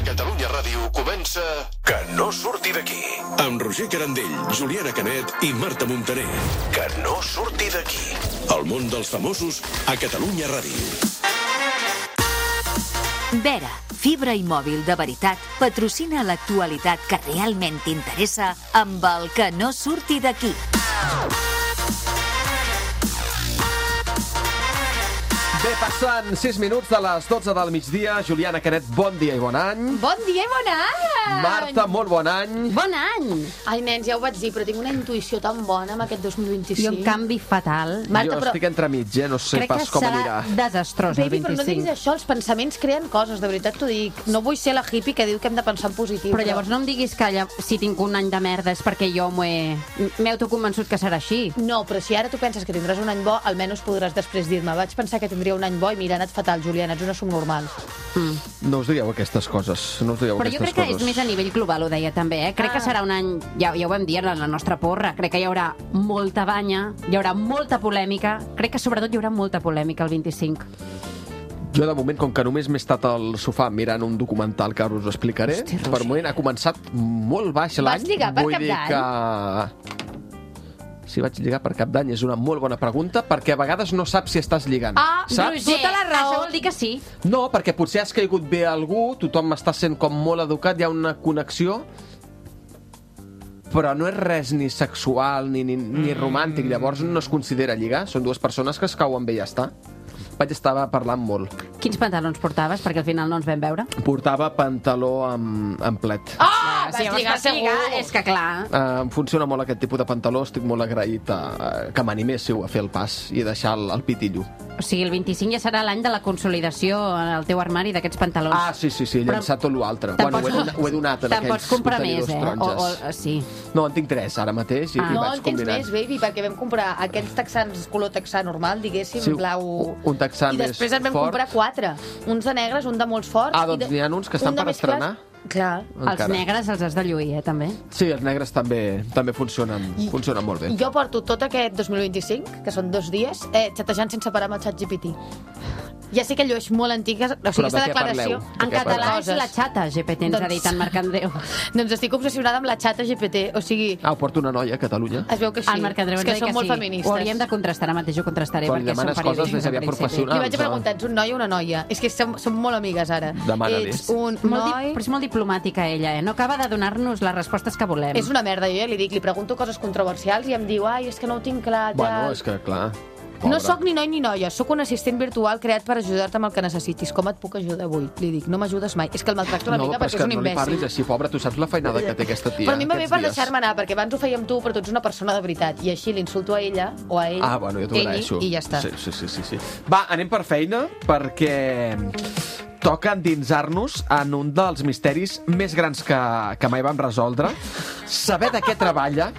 Catalunya Ràdio comença Que no surti d'aquí. Amb Roger Carandell, Juliana Canet i Marta Montaner. Que no surti d'aquí. El món dels famosos a Catalunya Ràdio. Vera, fibra i mòbil de veritat, patrocina l'actualitat que realment t'interessa amb el Que no surti d'aquí. Bé, passen 6 minuts de les 12 del migdia. Juliana Canet, bon dia i bon any. Bon dia i bon any! Marta, molt bon any. Bon any! Ai, nens, ja ho vaig dir, però tinc una intuïció tan bona amb aquest 2025. I un canvi fatal. Marta, Jo estic entremig, no sé Crec pas que com serà anirà. desastrós el Baby, però no 25. diguis això, els pensaments creen coses, de veritat t'ho dic. No vull ser la hippie que diu que hem de pensar en positiu. Però llavors no em diguis que si tinc un any de merda és perquè jo m'he autoconvençut que serà així. No, però si ara tu penses que tindràs un any bo, almenys podràs després dir-me vaig pensar que tindria un any bo i mira, ha anat fatal, Juliana, ets una subnormal. No us digueu aquestes coses. No us digueu Però jo aquestes crec que és coses. més a nivell global, ho deia també, eh? Crec que serà un any, ja ho vam dir en la nostra porra, crec que hi haurà molta banya, hi haurà molta polèmica, crec que sobretot hi haurà molta polèmica el 25. Jo, de moment, com que només m'he estat al sofà mirant un documental que ara us explicaré, Hosti, Roger. per moment ha començat molt baix l'any. Vas lligar per Vull Cap dir d'Any? que... Si vaig lligar per Cap d'Any és una molt bona pregunta, perquè a vegades no saps si estàs lligant. Saps? Tota la raó. Això vol dir que sí. No, perquè potser has caigut bé a algú, tothom està sent com molt educat, hi ha una connexió, però no és res ni sexual ni romàntic, llavors no es considera lligar, són dues persones que es cauen bé i ja està. Vaig estar parlant molt. Quins pantalons portaves? Perquè al final no ens vam veure. Portava pantaló amb plet. Vas lligar segur. És que clar. Em funciona molt aquest tipus de pantaló, estic molt agraït que m'animéssiu a fer el pas i deixar el pitillo. O sigui, el 25 ja serà l'any de la consolidació en el teu armari d'aquests pantalons. Ah, sí, llançar tot l'altre. Te'n Bueno, pots- ho he donat en Te'n aquells pots comprar més, contenidors taronges. sí. No, en tinc 3 ara mateix i No, vaig en tens combinant. més, baby, perquè vam comprar aquells texans color texà normal, diguéssim, Sí, blau... un texà I més després en vam fort. comprar 4. Uns de negres, un de molts forts... Ah, i doncs n'hi ha uns que estan un de per més clars. estrenar. Clar. Els negres els has de lluir, també. Sí, els negres també funcionen molt bé. Jo porto tot aquest 2025, que són 2 dies, xatejant sense parar amb el ChatGPT. Ja sé que allò és molt antic, o sigui, Però de aquesta què declaració... parleu? De En què català parleu? és la xata GPT, ens ha dit en Marc Andreu. Doncs estic obsessionada amb la xata GPT, o sigui, Ah, ho porta una noia a Catalunya? es veu que sí. El Marc Andreu és ens que ha dit són que molt sí. feministes. Ho hauríem de contrastar, ara mateix ho contrastaré, Però li perquè són demanes coses periodistes més aviat de principi. professionals. Li vaig a preguntar, ets un noi o una noia? És que som molt amigues ara. Demana-li. Ets un Molt noi... però és molt diplomàtica, ella, eh? No acaba de donar-nos les respostes que volem. És una merda, jo ja li dic, li pregunto coses controversials i em diu, ai, és que no ho tinc clar. Bueno, és que, clar... Pobra. No sóc ni noi ni noia, sóc un assistent virtual creat per ajudar-te amb el que necessitis. Com et puc ajudar avui? Li dic, no m'ajudes mai. És que el maltracto una mica però perquè és un no li parlis imbècil. així, pobra, tu saps la feinada que té aquesta tia. Però a mi em va bé aquests per dies. deixar-me anar, perquè abans ho fèiem tu, però tu ets una persona de veritat. I així l'insulto a ella o a ell, Ah, bueno, jo t'ho ell, agraeixo. i ja està. Sí. Va, anem per feina, perquè toca endinsar-nos en un dels misteris més grans que mai vam resoldre. Saber de què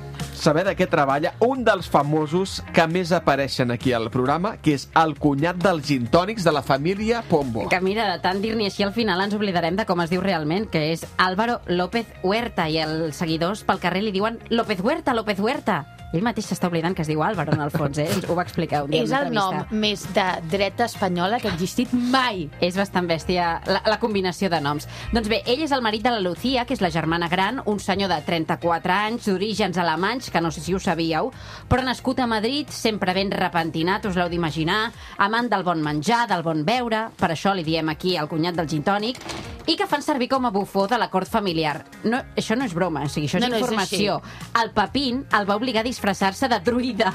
treballa un dels famosos que més apareixen aquí al programa, que és el cunyat dels gintònics de la família Pombo. Que mira, de tant dir-n'hi així al final ens oblidarem de com es diu realment, que és Álvaro López Huerta, i els seguidors pel carrer li diuen López Huerta, López Huerta. Ell mateix s'està oblidant que es diu Álvaro, en el fons, eh? Ho va explicar un dia És en una el nom entrevista. més de dreta espanyola que ha existit mai. És bastant bèstia la combinació de noms. Doncs bé, ell és el marit de la Lucía, que és la germana gran, un senyor de 34 anys, d'orígens alemanys, que no sé si ho sabíeu, però nascut a Madrid, sempre ben repentinat, us l'heu d'imaginar, amant del bon menjar, del bon beure, per això li diem aquí el cunyat del gintònic, i que fan servir com a bufó de la cort familiar. No, això no és broma, o sigui, això és No, no, és informació. El Papín el va obligar a disfressar-se de druida.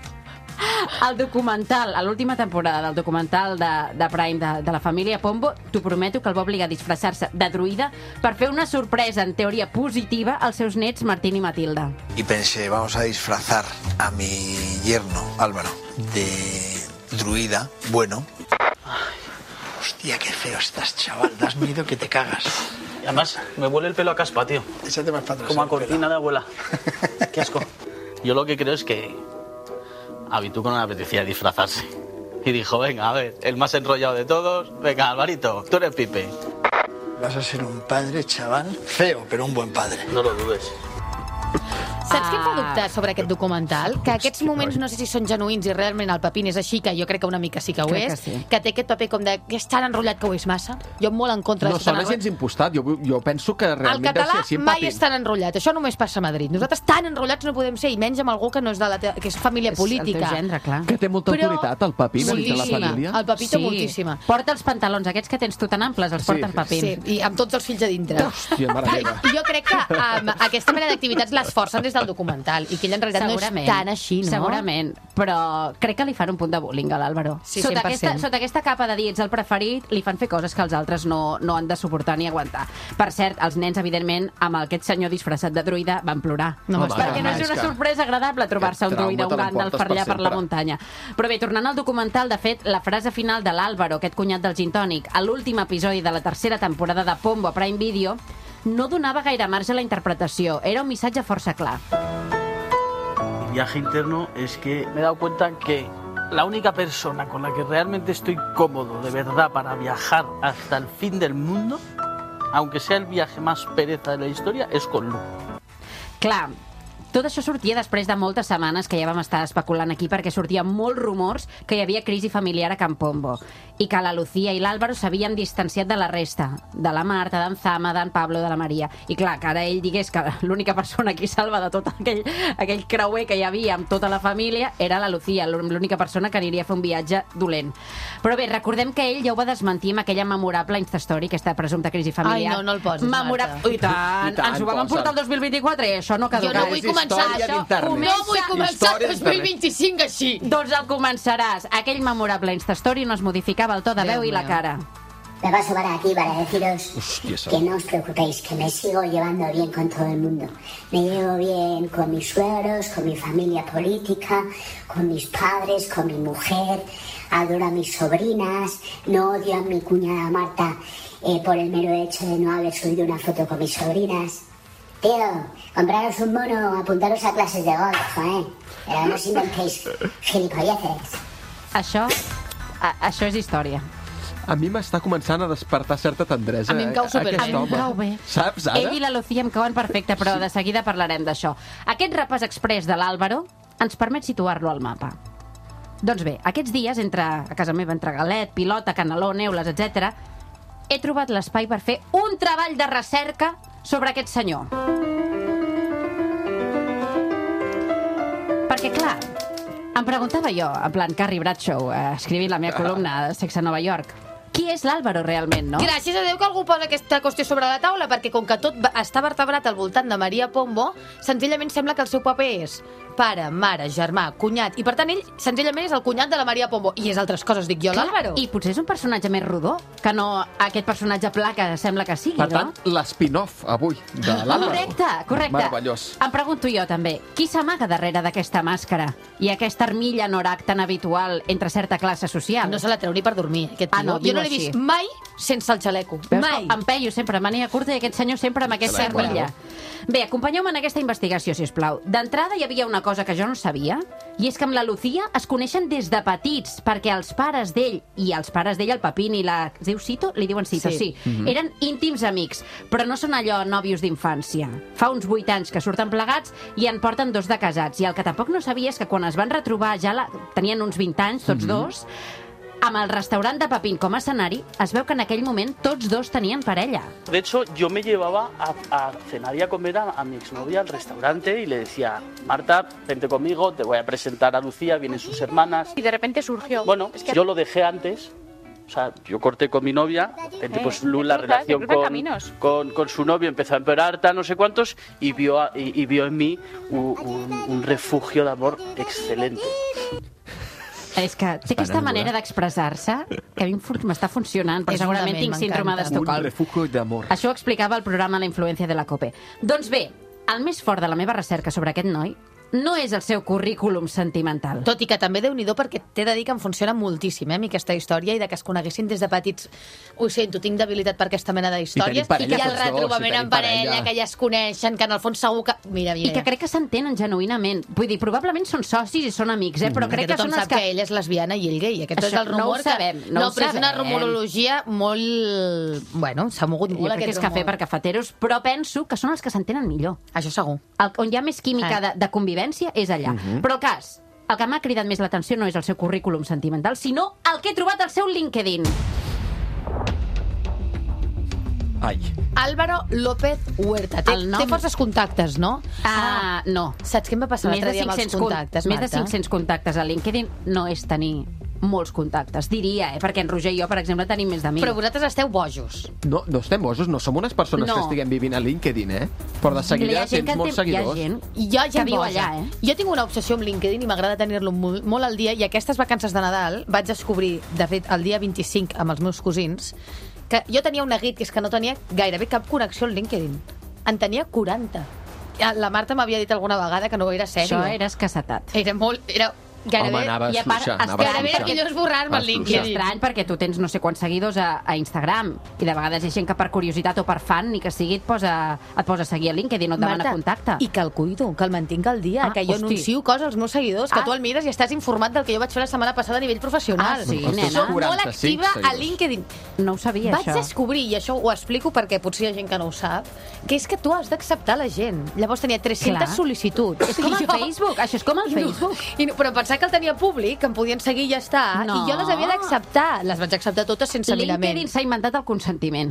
El documental, a l'última temporada del documental de Prime de la família Pombo, t'ho prometo que el va obligar a disfressar-se de druida per fer una sorpresa, en teoria positiva, als seus nets Martín i Matilda. Y pensé, vamos a disfrazar a mi yerno, Álvaro, de druida. Bueno. Ay, hostia, qué feo estás, chaval. Das miedo que te cagas. Y además, me huele el pelo a caspa, tío. Échate más para atrás. Como a cortina de abuela. Qué asco. Yo lo que creo es que a Vituco no le apetecía disfrazarse. Y dijo, venga, a ver, el más enrollado de todos. Venga, Alvarito, tú eres Pipe. Vas a ser un padre, chaval, feo, pero un buen padre. No lo dudes. Saps què em fa dubtar sobre aquest documental? Que aquests moments no sé si són genuïns i realment el Papín és així, que jo crec que una mica sí que ho Crec és, que sí. que té aquest paper com de que és tan enrotllat que ho és massa. Jo molt en contra No de estar sona gens impostat. Jo penso que El realment deu català ser així en mai Papín. és tan enrotllat. Això només passa a Madrid. Nosaltres tan enrotllats no podem ser, i menys amb algú que no és de la que és família És el teu política. gendre, clar. Que té molta Però- autoritat, el Papín, a dins de la Moltíssima. família. El Papí té moltíssima. Porta els pantalons, aquests que tens tu tan amples, els porta en Papín. Sí, i amb tots els fills a dintre. Hòstia, mare meva. Jo crec que aquesta mena d'activitats les forcen des del documental i que ell en realitat no és tan així, no? Segurament, però crec que li fan un punt de bullying a l'Àlvaro. Sí, sota 100%. aquesta capa de dir ets el preferit, li fan fer coses que els altres no han de suportar ni aguantar. Per cert, els nens, evidentment, amb aquest senyor disfressat de druida, van plorar. No Home, m'estranya. Perquè no és és una que- sorpresa agradable trobar-se un Aquest druida, un trauma te Gandalf l'emportes per allà per per la sempre. muntanya. Però bé, tornant al documental, de fet, la frase final de l'Àlvaro, aquest cunyat del gin tònic, a l'últim episodi de la tercera temporada de Pombo a Prime Video, no donava gaire marge a la interpretació. Era un missatge força clar. Mi viaje interno es que me he dado cuenta que la única persona con la que realmente estoy cómodo de verdad para viajar hasta el fin del mundo, aunque sea el viaje más pereza de la historia, es con Lu. Clar, tot això sortia després de moltes setmanes que ja vam estar especulant aquí perquè sortien molts rumors que hi havia crisi familiar a Can Pombo i que la Lucía i l'Àlvaro s'havien distanciat de la resta, de la Marta, d'en Zama, d'en Pablo, de la Maria. I clar, que ara ell digués que l'única persona que salva de tot aquell creuer que hi havia amb tota la família era la Lucía, l'única persona que aniria a fer un viatge dolent. Però bé, recordem que ell ja ho va desmentir amb aquella memorable Instastory, aquesta presumpta crisi familiar. Ai, no el posis, Marta. I tant, I tant, ens ho vam posa't. emportar el 2024 i això no Jo caducarà. no vull començar història això. d'internet. No vull començar Història el 2025 així. Doncs el començaràs. Aquell memorable Instastory no es modificava el to de veu i la cara. Me paso para aquí para deciros Hostia, esa- que no os preocupéis, que me sigo llevando bien con todo el mundo. Me llevo bien con mis suegros, con mi familia política, con mis padres, con mi mujer, adoro a mis sobrinas, no odio a mi cuñada Marta por el mero hecho de no haber subido una foto con mis sobrinas. Tío, compraros un mono, apuntaros a clases de golf, Pero no os inventéis gilipolleces. Això és història. A mi m'està començant a despertar certa tendresa. A mi em cau superbé. aquest A mi em home. cau bé. Saps, ara? Ell i la Lucía em cauen perfecte, però de seguida parlarem d'això. Aquest repàs express de l'Àlvaro ens permet situar-lo al mapa. Doncs bé, aquests dies, a casa meva, entre Galet, Pilota, Canaló, Neules, etc., he trobat l'espai per fer un treball de recerca sobre aquest senyor. Perquè, clar, em preguntava jo, en plan Carrie Bradshaw, escrivint la meva columna de Sexe a Nova York, qui és l'Àlvaro realment, no? Gràcies a Déu que algú posa aquesta qüestió sobre la taula, perquè com que tot està vertebrat al voltant de Maria Pombo, senzillament sembla que el seu paper és pare, mare, germà, cunyat, i per tant ell senzillament és el cunyat de la Maria Pombo, i és altres coses, dic jo, l'Àlvaro. I potser és un personatge més rodó que no aquest personatge pla que sembla que sigui, Per tant, no? l'espin-off, avui, de l'Àlvaro. Correcte. Meravellós. Em pregunto jo, també, qui s'amaga darrere d'aquesta màscara i aquesta armilla norac tan habitual entre certa classe social? No se la treu ni per dormir, aquest tio. no, Jo diu no l'he així. vist mai sense el xaleco. Veus Mai. que em peio sempre, mania curta, i aquest senyor sempre amb aquesta Xaleco. armilla. Bé, acompanyeu-me en aquesta investigació, si us plau. D'entrada hi havia una cosa que jo no sabia, i és que amb la Lucía es coneixen des de petits, perquè els pares d'ell, i els pares d'ell, el Papín i la... Es diu Cito? Li diuen Cito, sí. Eren íntims amics, però no són allò nòvios d'infància. Fa uns 8 anys que surten plegats i en porten 2 de casats. I el que tampoc no sabia és que quan es van retrobar, tenien uns 20 anys, tots dos, amb el restaurant de Papín com a escenari, es veu que en aquell moment tots dos tenien parella. De hecho, yo me llevaba a cenar y a comer a mi exnovia al restaurante y le decía, Marta, vente conmigo, te voy a presentar a Lucía, vienen sus hermanas. Y de repente surgió. Bueno, Es que- yo lo dejé antes. O sea, yo corté con mi novia, pues Lu, la relación cruzan caminos. con su novio empezó a empeorar, tal, no sé cuántos, y vio en mí un refugio de amor excelente. És que té aquesta manera d'expressar-se que a mi m'està funcionant, però segurament tinc síndrome d'Estocolm. Un refugio d'amor. Això ho explicava el programa La influència de la COPE. Doncs bé, el més fort de la meva recerca sobre aquest noi no és el seu currículum sentimental. Tot i que també Déu-n'hi-do, perquè t'he de dir que em funciona moltíssim, a mi aquesta història, i de que es coneguessin des de petits. Ho sento, tinc debilitat per aquesta mena d'històries. I el retrobament en parella, que ja es coneixen, que en el fons segur que... Mira. I que crec que s'entenen genuïnament. Vull dir, probablement són socis i són amics, però crec que són els que... Tothom sap que ella és lesbiana i ell gay. Aquest és el rumor. No ho sabem, no ho sabem. Però és una rumorologia molt... Bueno, s'ha mogut molt aquest rumor. Jo crec que és cafè per cafeteros, però penso que són els que s'entenen millor. Això segur. On hi ha més química de convivència és allà. Però el cas, el que m'ha cridat més l'atenció no és el seu currículum sentimental, sinó el que he trobat al seu LinkedIn. Ai. Álvaro López Huerta. Té forces contactes, no? No. Saps què em va passar l'altre dia amb els contactes, Marta? Més de 500 contactes a LinkedIn no és tenir molts contactes, diria, perquè en Roger i jo, per exemple, tenim més de 1.000. Però vosaltres esteu bojos. No estem bojos, no som unes persones que estiguem vivint a LinkedIn, Però de seguida tens molts seguidors. Hi ha gent boja. Jo tinc una obsessió amb LinkedIn i m'agrada tenir-lo molt al dia, i aquestes vacances de Nadal vaig descobrir, de fet, el dia 25 amb els meus cosins, que jo tenia un neguit, que és que no tenia gairebé cap connexió al LinkedIn. En tenia 40. La Marta m'havia dit alguna vegada que no era sèrio. Això era escassetat. Era gairebé... Home, anava a fluixar. Gairebé era millor esborrar-me el LinkedIn. És estrany, perquè tu tens no sé quants seguidors a Instagram, i de vegades hi ha gent que per curiositat o per fan, ni que sigui, et posa a seguir a LinkedIn, no et demana contacte. I que el cuido, que el mantinc al dia, que jo anuncio coses als meus seguidors, que tu el mires i estàs informat del que jo vaig fer la setmana passada a nivell professional. Sí, nena. Soc molt activa a LinkedIn. No ho sabia, això. Vaig descobrir, i això ho explico perquè potser hi ha gent que no ho sap, que és que tu has d'acceptar la gent. Llavors tenia 300 sol·licituds. És com el Facebook, això és com el Facebook. Però pensar que el tenia públic, que em podien seguir i ja està, i jo les havia d'acceptar. Les vaig acceptar totes sense mirament. LinkedIn s'ha inventat el consentiment.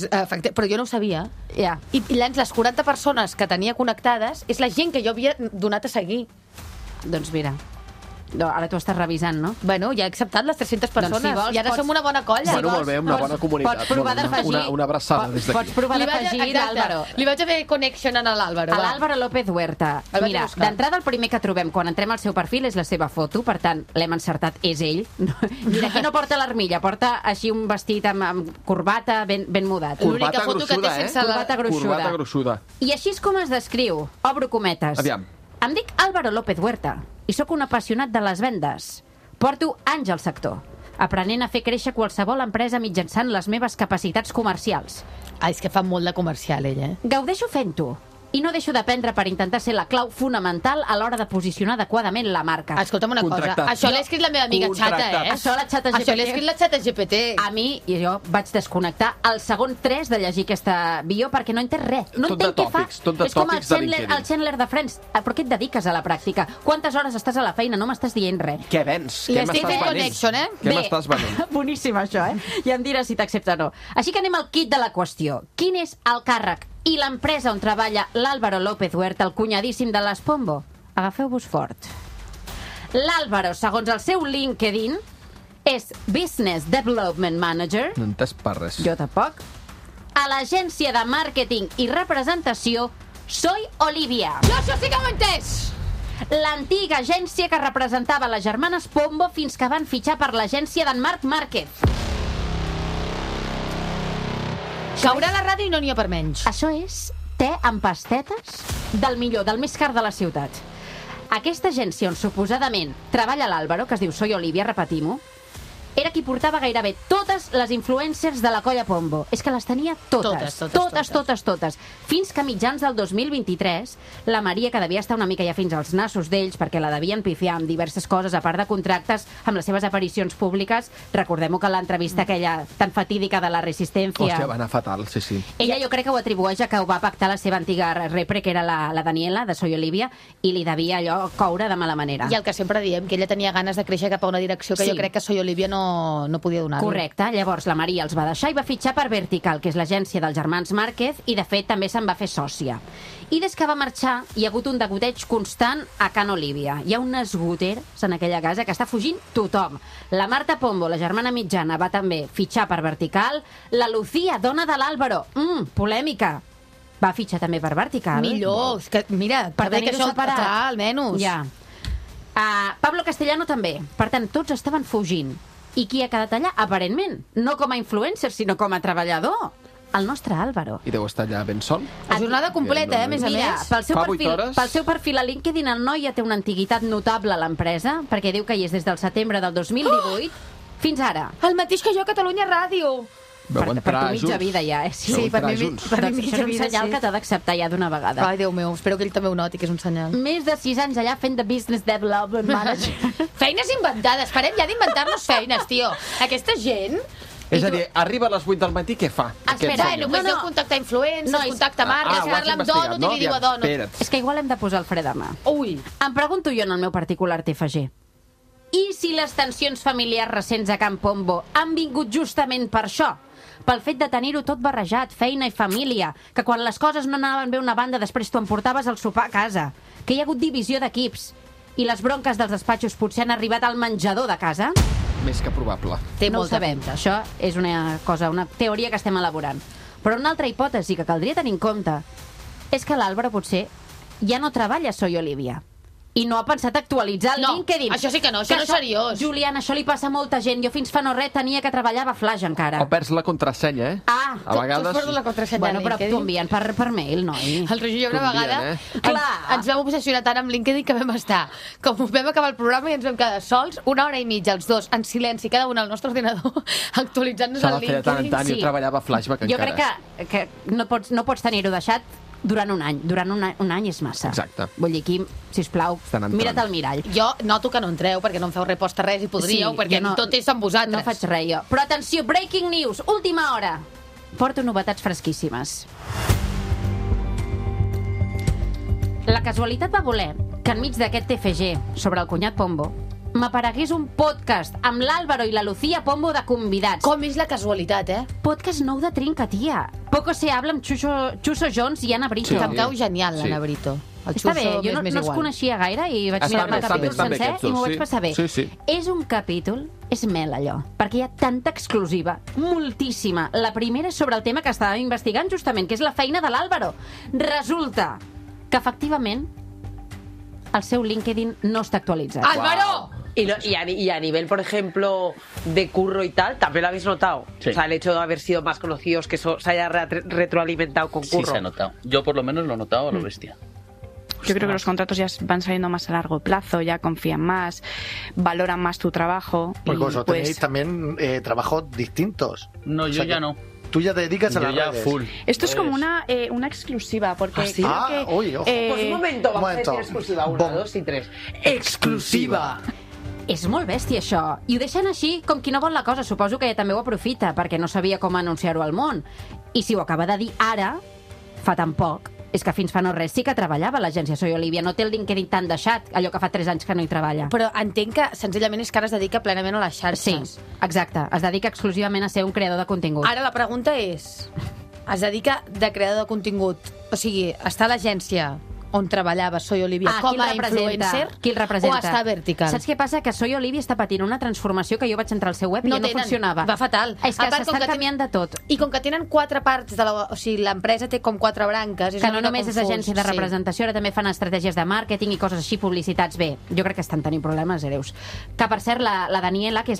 Però jo no ho sabia. Ja. I les 40 persones que tenia connectades és la gent que jo havia donat a seguir. Doncs mira, ara t'ho estàs revisant, no? Bueno, ja he acceptat les 300 persones, doncs, si vols, i ara som una bona colla. Bueno, molt bé, una bona comunitat. Pots provar d'afegir... Una abraçada des d'aquí. Pots provar d'afegir l'Àlvaro. Li vaig haver connection a l'Àlvaro. A l'Àlvaro López Huerta. Mira, d'entrada el primer que trobem quan entrem al seu perfil és la seva foto, per tant, l'hem encertat, és ell. Mira, aquí no porta l'armilla, porta així un vestit amb corbata ben mudat. L'única foto que té sense corbata gruixuda. I així és com es descriu. Obro cometes. Aviam. Em dic Álvaro López Huerta i sóc un apassionat de les vendes. Porto anys al sector, aprenent a fer créixer qualsevol empresa mitjançant les meves capacitats comercials. És que fa molt de comercial, ell, Gaudeixo fent-ho i no deixo d'aprendre per intentar ser la clau fonamental a l'hora de posicionar adequadament la marca. Escolta'm una cosa, això l'he escrit la meva amiga Xata, Això l'he escrit la Xata GPT. A mi, i jo vaig desconnectar al segon 3 de llegir aquesta bio perquè no entenc res. No entenc què fa. És com el Chandler de Friends. Però què et dediques a la pràctica? Quantes hores estàs a la feina? No m'estàs dient res. Què vens? Què m'estàs venent? Boníssim, això, Ja em diràs si t'accepta o no. Així que anem al kit de la qüestió. Quin és el càrrec i l'empresa on treballa l'Álvaro López Huerta, el cunyadíssim de les Pombo? Agafeu-vos fort. L'Álvaro, segons el seu LinkedIn, és Business Development Manager. No entès per res. Jo tampoc. A l'agència de màrqueting i representació Soy Olivia. Jo això sí que ho he entès! L'antiga agència que representava les germanes Pombo fins que van fitxar per l'agència d'en Marc Márquez. Caurà la ràdio i no n'hi ha per menys. Això és te amb pastetes del millor, del més car de la ciutat. Aquesta agència on suposadament treballa l'Àlvaro, que es diu Soy Olivia, repetim-ho, era qui portava gairebé totes les influencers de la colla Pombo. És que les tenia totes. Fins que mitjans del 2023, la Maria, que devia estar una mica ja fins als nassos d'ells, perquè la devien pifiar amb diverses coses, a part de contractes, amb les seves aparicions públiques, recordem-ho que l'entrevista aquella tan fatídica de la Resistència... Hòstia, va anar fatal, sí. Ella jo crec que ho atribueix a que ho va pactar la seva antiga repre, que era la Daniela, de Soy Olivia, i li devia allò coure de mala manera. I el que sempre diem, que ella tenia ganes de créixer cap a una direcció que jo crec que Soy Olivia no podia donar-li. Correcte, llavors la Maria els va deixar i va fitxar per Vertical, que és l'agència dels germans Márquez, i de fet també se'n va fer sòcia. I des que va marxar hi ha hagut un degoteig constant a Can Olivia. Hi ha unes goteres en aquella casa que està fugint tothom. La Marta Pombo, la germana mitjana, va també fitxar per Vertical. La Lucía, dona de l'Àlvaro, polèmica, va fitxar també per Vertical. Millor, que, mira, per tenir-ho separat, almenys. Ja. Pablo Castellano també. Per tant, tots estaven fugint. I qui ha quedat allà? Aparentment. No com a influencer, sinó com a treballador. el nostre Álvaro. I deu estar allà ben sol. A jornada completa, a més a Mira, més. pel seu perfil a LinkedIn, el noi ja té una antiguitat notable a l'empresa, perquè diu que hi és des del setembre del 2018 fins ara. El mateix que jo a Catalunya Ràdio. Veu Per entrar tu mitja junts. vida ja, Sí, per mi Doncs mitja això és un vida, senyal sí. que t'ha d'acceptar ja d'una vegada. Ai, Déu meu, espero que ell també ho noti, que és un senyal. Més de 6 anys allà fent de Business Development Manager. Feines inventades, parem ja d'inventar-nos feines, tio. Aquesta gent... És a dir, arriba a les 8 del matí, què fa? Espera, Bueno, doncs deu contactar influencers, Nois. contacta marques, ho has parla amb investigat, Donut i li diu a Donut. Espera't. És que igual hem de posar el fre de mà. Ui, Em pregunto jo en el meu particular TFG. I si les tensions familiars recents a Can Pombo han vingut justament per això? Pel fet de tenir-ho tot barrejat, feina i família, que quan les coses no anaven bé una banda després t'ho emportaves al sopar a casa, que hi ha hagut divisió d'equips i les bronques dels despatxos potser han arribat al menjador de casa? Més que probable. té No ho molta sabem, això és una cosa, una teoria que estem elaborant. Però una altra hipòtesi que caldria tenir en compte és que l'Àlvaro potser ja no treballa a Soy Olivia i no ha pensat actualitzar el No, LinkedIn. això sí que no, això no és seriós. Juliana, això li passa a molta gent. Jo fins fa no res tenia que treballar a Flash encara. O perds la contrasenya, eh? Ah, A vegades... Tu has perdut la contrasenya Bueno, a però LinkedIn. t'ho envien per mail, noi. El Roger i jo una T'ho envien, vegada Clar. ens vam obsessionar tant amb LinkedIn que vam estar, com vam acabar el programa i ens vam quedar sols 1 hora i mitja, els dos, en silenci, cada un al nostre ordinador, actualitzant-nos S'ha el de fer de tant en LinkedIn. tant. Jo treballava a Flashback Jo encara. crec que no pots tenir-ho deixat durant un any. Durant un any és massa. Exacte. Vull dir, Quim, sisplau, Estan entrant. mira't al mirall. Jo noto que no entreu, perquè no em feu reposta res i podríeu, perquè jo tot és amb vosaltres. No faig res, jo. Però atenció, breaking news, última hora. Porto novetats fresquíssimes. La casualitat va voler que enmig d'aquest TFG sobre el cunyat Pombo m'aparegués un podcast amb l'Àlvaro i la Lucía Pombo de convidats. Com és la casualitat, eh? Podcast nou de Trinca, tia. Poco se habla amb Chuso Jones i Anna Brito. Sí. Que em cau genial, Sí. l'Anna Brito. El Està bé, Xuso jo no més els igual. coneixia gaire i vaig Està mirar bé, el està capítol bé, estan bé sencer aquests i m'ho dos, vaig sí. passar bé. Sí, sí. És un capítol, és mel allò, perquè hi ha tanta exclusiva, moltíssima. La primera és sobre el tema que estàvem investigant justament, que és la feina de l'Àlvaro. Resulta que efectivament el seu LinkedIn no està actualitzat. ¡Álvaro! Y a nivel, por ejemplo, de curro y tal, también lo habéis notado. Sí. O sea, el hecho de haber sido más conocidos, que eso se haya retroalimentado con curro. Sí, se ha notado. Yo por lo menos lo he notado a lo bestia. Yo creo que los contratos ya van saliendo más a largo plazo, ya confían más, valoran más tu trabajo. Porque y, vosotros pues, tenéis también trabajos distintos. No, O yo sea ya que no. Tú ya te dedicas a Yo las ya redes. full. Esto es como Pues- una exclusiva, porque ¿Ah, sí? creo Ah, que... uy, ojo. Pues un momento, vamos Momento. a decir exclusiva. 1, Bom. 2 y 3. Exclusiva. És molt bèstia, això. I ho deixen així, com qui no vol la cosa. Suposo que ella també ho aprofita, perquè no sabia com anunciar-ho al món. I si ho acaba de dir ara, fa tan poc, és que fins fa no res sí que treballava a l'agència Soy Olivia. No té el LinkedIn tan deixat, allò que fa 3 anys que no hi treballa. Però entenc que senzillament és que ara es dedica plenament a les Sí, xarxes. exacte. Es dedica exclusivament a ser un creador de contingut. Ara la pregunta és, es dedica de creador de contingut, o sigui, està a l'agència on treballava Soy Olivia qui com el a representa? influencer Qui el representa? o està vertical? Saps què passa? Que Soy Olivia està patint una transformació que jo vaig entrar al seu web i No ja no tenen, funcionava. va fatal. És que A part, com s'estan que canviant de tot. I com que tenen 4 parts de la... O sigui, l'empresa té com 4 branques. És Que una no mica només és confús, agència de representació, ara també fan estratègies de màrqueting i coses així, publicitats. Bé, jo crec que estan tenint problemes greus. Que, per cert, la Daniela, que és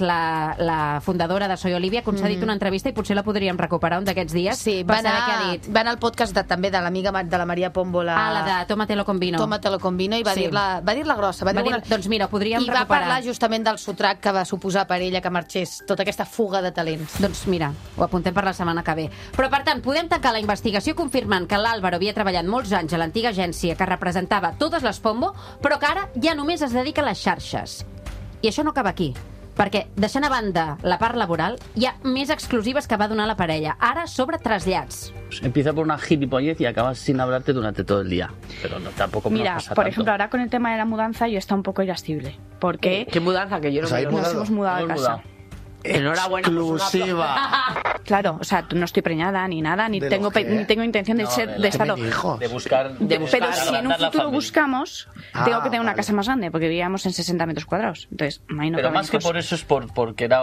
la fundadora de Soy Olivia, ha concedit una entrevista i potser la podríem recuperar un d'aquests dies Sí, per va saber què ha anar, dit. va anar al podcast també de l'amiga de la Maria Pombo, La de Tómatelo con vino. Tómatelo con vino, i va Sí. dir-la grossa. Va dir, doncs mira, ho podríem I va recuperar. parlar justament del sotrac que va suposar per ella que marxés tota aquesta fuga de talents. Doncs mira, ho apuntem per la setmana que ve. Però, per tant, podem tancar la investigació confirmant que l'Àlvaro havia treballat molts anys a l'antiga agència que representava totes les Pombo, però que ara ja només es dedica a les xarxes. I això no acaba aquí, perquè, deixant a banda la part laboral, hi ha més exclusives que va donar la parella, ara sobre trasllats. Empieza por una gilipollez y acabas sin hablarte durante todo el día. Pero no, tampoco me Mira, pasa por tanto. ejemplo, ahora con el tema de la mudanza yo estoy un poco irascible, porque ¿Qué mudanza? Que yo no O sea, me hay lo- nos hemos mudado de Hemos casa. mudado. Enhorabuena. pues un Exclusiva. Claro, o sea, no estoy preñada ni nada, ni ¿De tengo lo qué? ni tengo intención de No, ser de de la- estarlo. Tener hijos. De buscar Pero si en un agrandar la futuro familia. buscamos, Ah, tengo que tener una vale. casa más grande, porque vivíamos en 60 metros cuadrados. Entonces, ahí no Pero caben más que hijos. por eso es porque era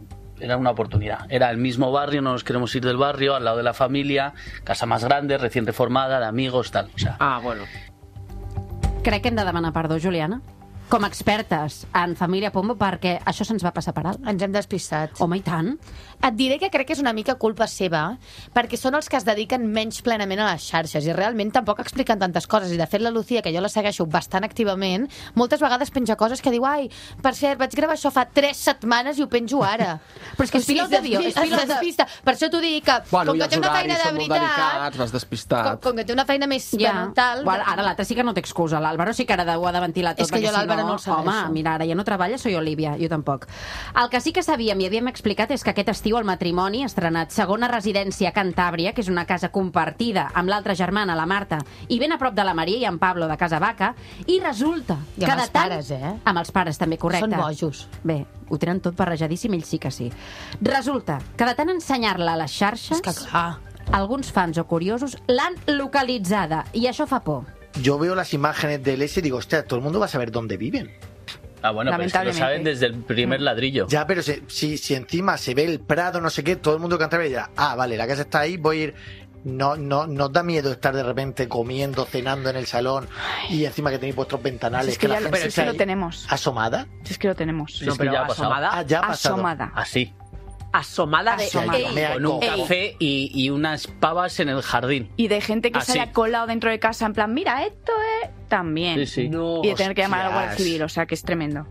una oportunidad. Era el mismo barrio, no nos queremos ir del barrio, al lado de la familia, casa más grande, recién reformada, de amigos, tal. O sea, Ah, bueno. Crec que hem de demanar perdó, Juliana. com a expertes en Família Pombo, perquè això se'ns va passar per alt. Ens hem despistat. Home, i tant. Et diré que crec que és una mica culpa seva, perquè són els que es dediquen menys plenament a les xarxes i realment tampoc expliquen tantes coses. I de fet la Lucía, que jo la segueixo bastant activament, moltes vegades penja coses que diu, ai, per cert, vaig gravar això fa 3 setmanes i ho penjo ara. Però és que és pilot d'avió. Es despista. Per això t'ho dic, que Bueno, com i que els té una feina horaris de són molt veritat... delicats, vas despistat. Com que té una feina més tal... Bueno, ara l'altre sí que no té excusa. L'Àlvaro sí que ara ho ha de ventilar tot. És que jo l'Àlvaro no el segueixo. Home, mira, ara ja no treballa, soy Olivia, jo tampoc. El que sí que sabíem i havíem explicat és que aquest estiu el matrimoni ha estrenat segona residència a Cantàbria, que és una casa compartida amb l'altra germana, la Marta, i ben a prop de la Maria i en Pablo de Casa Vaca, i resulta I amb els pares, Amb els pares, també, correcte. Són bojos. Bé, ho tenen tot barrejadíssim, ells sí que sí. Resulta que de tant ensenyar-la a les xarxes... És que clar... Alguns fans o curiosos l'han localitzada, i això fa por. Yo veo las imágenes del S y digo, hostia, todo el mundo va a saber dónde viven. Ah, bueno, pero es que lo saben desde el primer ladrillo. Ya, pero si encima se ve el Prado, no sé qué, todo el mundo canta y dirá, ah, vale, la casa está ahí, voy a ir... No os da miedo estar de repente comiendo, cenando en el salón y encima que tenéis vuestros ventanales. Es que pero es que lo tenemos. ¿Asomada? Es que lo tenemos. No, pero ya ha pasado. Ah, ya ha pasado. Asomada. Así. Asomada de... Con un café y unas pavas en el jardín. Y de gente que Así. se haya colado dentro de casa en plan, mira, esto es... También. Sí, sí. No, y de tener que llamar a la Guardia Civil, o sea, que es tremendo.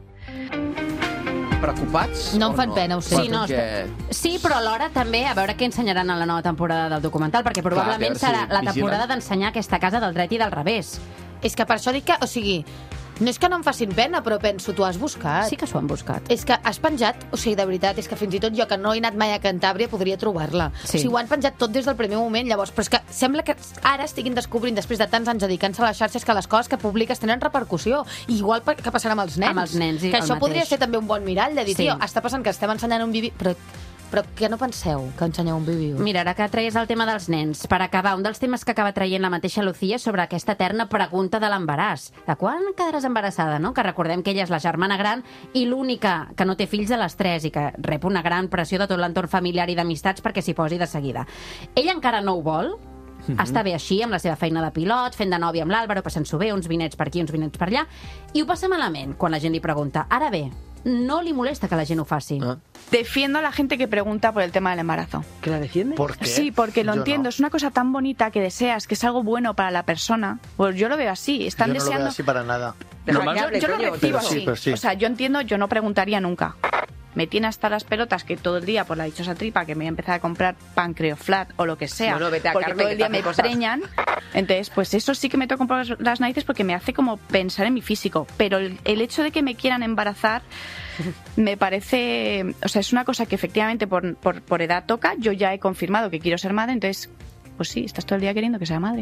Preocupats? No em fan pena, ho sé. Sí, no, sí, però alhora també a veure què ensenyaran a la nova temporada del documental, perquè probablement serà la temporada d'ensenyar aquesta casa del dret i del revés. És que per això dic que, o sigui, no és que no em facin pena, però penso, tu has buscat. Sí que s'ho han buscat. És que has penjat, o sigui, de veritat, és que fins i tot jo, que no he anat mai a Cantàbria, podria trobar-la. Sí. O sigui, ho han penjat tot des del primer moment, llavors, però és que sembla que ara estiguin descobrint, després de tants anys dedicant-se a les xarxes, que les coses que publiques tenen repercussió. I igual que passarà amb els nens. Amb els nens, que això podria ser també un bon mirall, de dir, tio, està passant que estem ensenyant un vídeo... Però què no penseu que ensenyeu un vídeo? Mira, ara que treies el tema dels nens, per acabar, un dels temes que acaba traient la mateixa Lucía sobre aquesta eterna pregunta de l'embaràs. De quan quedaràs embarassada, no? Que recordem que ella és la germana gran i l'única que no té fills de les 3 i que rep una gran pressió de tot l'entorn familiar i d'amistats perquè s'hi posi de seguida. Ella encara no ho vol, està bé així, amb la seva feina de pilot, fent de nòvia amb l'Àlvaro, passant-s'ho bé, uns vinets per aquí, uns vinets per allà, i ho passa malament quan la gent li pregunta. Ara bé, no li molesta que la gent ho faci. Defiendo a la gente que pregunta por el tema del embarazo. ¿Que la defiende? ¿Por qué? Sí, porque lo Yo entiendo. no. Es una cosa tan bonita que deseas, que es algo bueno para la persona. Pues yo lo veo así. Están Yo no lo deseando. veo así para nada. Yo lo recibo así. Pero sí. O sea, yo entiendo, yo no preguntaría nunca. Me tiene hasta las pelotas que todo el día, por la dichosa tripa, que me voy a empezar a comprar pancreoflat o lo que sea, Bueno, vete a porque Carmen, todo el que día te me hace cosas. preñan. Entonces, pues eso sí que me toca un poco las narices porque me hace como pensar en mi físico. Pero el hecho de que me quieran embarazar me parece... O sea, es una cosa que efectivamente por edad toca. Yo ya he confirmado que quiero ser madre, entonces, pues sí, estás todo el día queriendo que sea madre.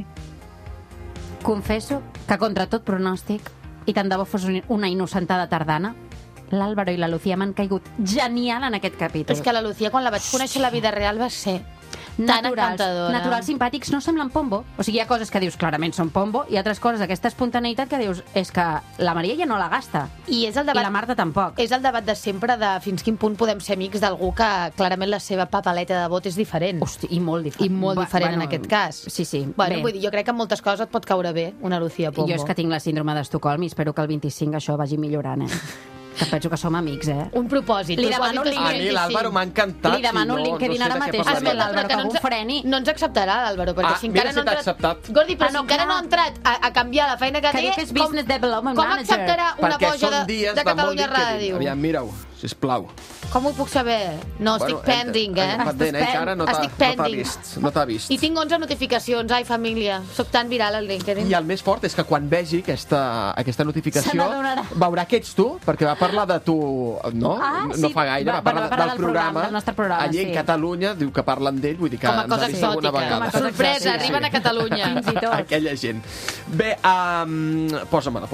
Confesso que contra tot pronòstic, i tant de bo fos una innocentada tardana, l'Àlvaro i la Lucía m'han caigut genial en aquest capítol. És que la Lucía, quan la vaig conèixer a la vida real, va ser tan encantadora. Naturals, simpàtics, no semblen Pombo. O sigui, hi ha coses que dius clarament són Pombo i altres coses d'aquesta espontaneïtat que dius és que la Maria ja no la gasta. I és el debat, I la Marta tampoc. És el debat de sempre de fins quin punt podem ser amics d'algú que clarament la seva papaleta de vot és diferent. Hosti, i molt diferent. I molt diferent en aquest cas. Sí, sí. Bueno, vull dir, jo crec que en moltes coses et pot caure bé una Lucía Pombo. Jo és que tinc la síndrome d'Estocolm i espero que el 25 això vagi millorant, Que penso que som amics, Un propòsit. Li demano un A mi l'Àlvaro m'ha encantat. Li demano un LinkedIn ara mateix. L'Àlvaro, que ho freni. No ens acceptarà l'Àlvaro, perquè si encara mira no si ha t'ha entrat... acceptat. Gordi, però si encara no ha entrat a canviar la feina que té... Que diu que és Business Development Com Manager. acceptarà una Perquè boja són dies de de molt Catalunya LinkedIn. Ràdio? Aviam, mira-ho, sisplau. Com ho puc saber? No, estic pending, Pendent, encara no Estic t'ha pending. vist. No t'ha vist. I tinc 11 notificacions. Ai, família, soc tan viral al LinkedIn. I el més fort és que quan vegi aquesta notificació Se n'adonarà. veurà que ets tu, perquè va parlar de tu, no? No fa gaire, va parlar del programa. Del nostre programa, allí en Catalunya, diu que parlen d'ell, vull dir que Com a ens cosa ha vist alguna exòtica. vegada. Sorpresa, arriben a Catalunya. Fins i tot. Aquella gent. Bé, posa-me-la.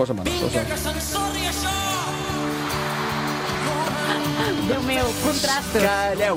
Déu meu, contrastos. Calleu.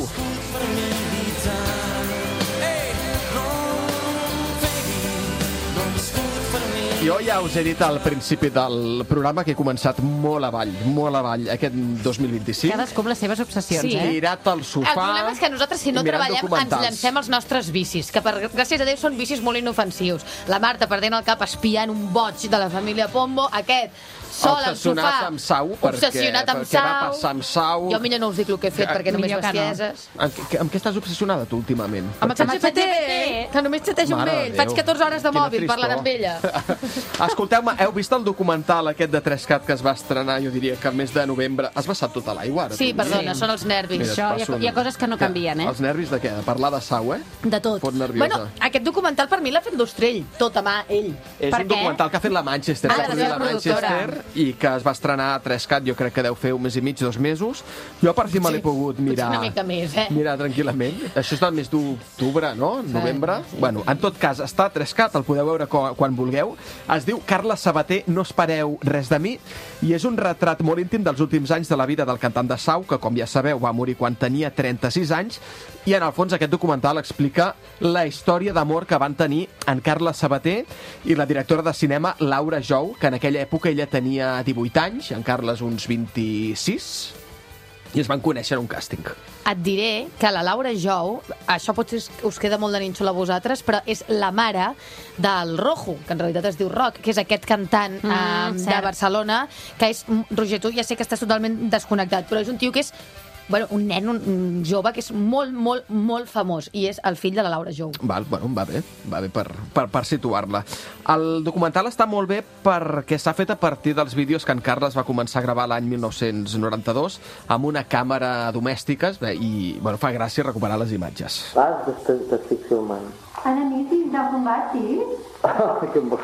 Jo ja us he dit al principi del programa que he començat molt avall aquest 2025. Cadascú amb les seves obsessions, Sí. Tirat al sofà. El problema és que nosaltres, si no mirant treballem, ens documentals. llancem els nostres vicis, que gràcies a Déu són vicis molt inofensius. La Marta perdent el cap espiant un boig de la família Pombo, aquest sol al Obsessionat sofà, amb Sau, obsessionat amb perquè va Sau. passar amb Sau. Jo millor no us dic el que he fet, perquè només millor que no. bestieses. Amb què estàs obsessionada tu últimament? Amb el ChatGPT, que només xatejo amb Mare de ell. Déu. Faig 14 hores de Quina mòbil tristor. parlant amb ella. Escolteu-me, heu vist el documental aquest de 3CAT que es va estrenar, jo diria que el mes de novembre? Has vessat tota l'aigua, ara? Sí, tu? perdona, són els nervis. Mira, Això, et passo hi ha coses que no canvien, Els nervis de què? De parlar de Sau, eh? De tot. Fot nerviosa. Bueno, aquest documental per mi l'ha fet l'Ostrell, tot a mà, ell. És un documental que ha fet la Manchester, Ah, que la ha seva produït la productora. Manchester, i que es va estrenar a 3CAT, jo crec que deu fer un mes i mig, 2 mesos. Jo per fi me l'he pogut mirar. Una mica més, eh? Mirar tranquil·lament. Això és del mes d'octubre, no? Novembre. Bueno, en tot cas, està a 3CAT, el podeu veure quan vulgueu. Es diu Carles Sabater, no espereu res de mi, i és un retrat molt íntim dels últims anys de la vida del cantant de Sau, que, com ja sabeu, va morir quan tenia 36 anys, i en el fons aquest documental explica la història d'amor que van tenir en Carles Sabater i la directora de cinema Laura Jou, que en aquella època ella tenia 18 anys, en Carles uns 26, i es van conèixer en un càsting. Et diré que la Laura Jou, això potser us queda molt de nínxol a vosaltres, però és la mare del Rojo, que en realitat es diu Roc, que és aquest cantant de cert. Barcelona, que és, Roger, tu ja sé que estàs totalment desconnectat, però és un tio que és un nen, un jove que és molt, molt, molt famós, i és el fill de la Laura Jou. Va bé per situar-la. El documental està molt bé perquè s'ha fet a partir dels vídeos que en Carles va començar a gravar l'any 1992 amb una càmera domèstica i fa gràcia recuperar les imatges. Vas, t'estic filmant. Ara nit de combat, sí? Que bo.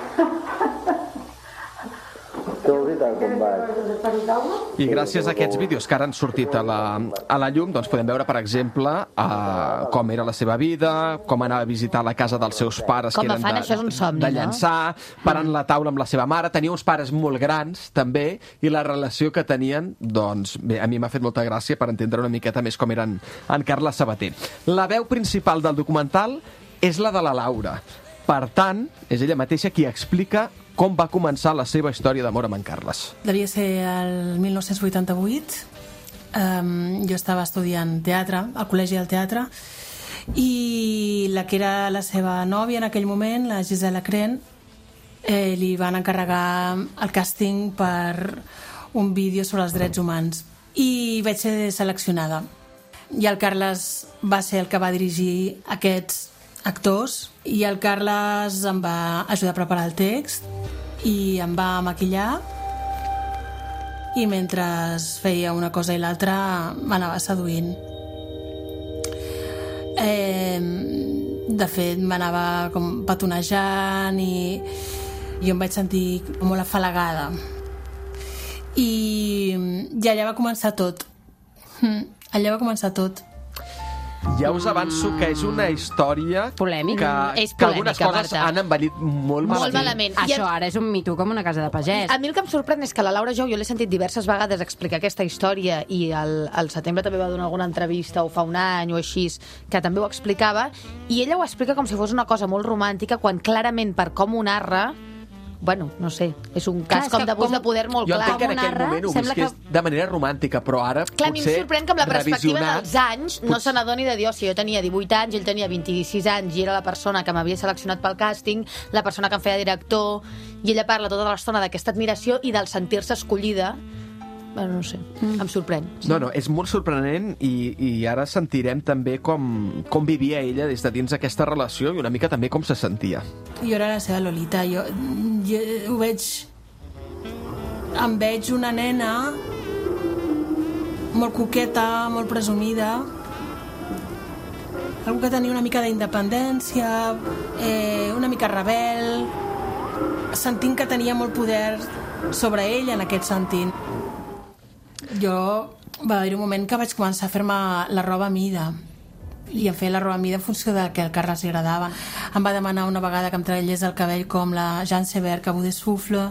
Què vols dir del combat? I gràcies a aquests vídeos que ara han sortit a la llum, doncs podem veure, per exemple, com era la seva vida, com anava a visitar la casa dels seus pares, Com que a fan, això és un somni, de no? llançar, parant la taula amb la seva mare. Tenia uns pares molt grans, també, i la relació que tenien, doncs, bé, a mi m'ha fet molta gràcia per entendre una miqueta més com eren en Carles Sabater. La veu principal del documental és la de la Laura. Per tant, és ella mateixa qui explica com va començar la seva història d'amor amb en Carles. Devia ser el 1988. Jo estava estudiant teatre, al Col·legi del Teatre, i la que era la seva nòvia en aquell moment, la Gisela Cren, li van encarregar el càsting per un vídeo sobre els drets humans. I vaig ser seleccionada. I el Carles va ser el que va dirigir aquests actors, i el Carles em va ajudar a preparar el text i em va maquillar, i mentre feia una cosa i l'altra m'anava seduint. De fet, m'anava com petonejant i jo em vaig sentir molt afalagada. I allà va començar tot. Allà va començar tot. Ja us avanço que és una història polèmica. que algunes coses Marta. han envellit molt malament. Això ara és un mitu com una casa de pagès. A mi el que em sorprèn és que la Laura Jou, jo l'he sentit diverses vegades explicar aquesta història, i al setembre també va donar alguna entrevista, o fa un any o així, que també ho explicava, i ella ho explica com si fos una cosa molt romàntica, quan clarament, per com ho narra, bueno, no sé, és un cas com d'abús de poder molt Jo clar. entenc que en aquell moment ho visqués de manera romàntica, però ara Clar, a mi em potser sorprèn que amb la perspectiva revisionat, dels anys no se n'adoni de dir, si jo tenia 18 anys, ell tenia 26 anys i era la persona que m'havia seleccionat pel càsting, la persona que em feia director, i ella parla tota l'estona d'aquesta admiració i del sentir-se escollida. Bueno, no sé, em sorprèn. No, és molt sorprenent, i ara sentirem també com vivia ella des de dins aquesta relació i una mica també com se sentia. Jo era la seva Lolita. Jo ho veig... Em veig una nena molt coqueta, molt presumida, algú que tenia una mica d'independència, una mica rebel, sentint que tenia molt poder sobre ell en aquest sentit. Jo va haver un moment que vaig començar a fer-me la roba a mida, i em feia la roba a mida en funció del que al Carles li agradava. Em va demanar una vegada que em tallés el cabell com la Jean Seberg a Bout de Souffle.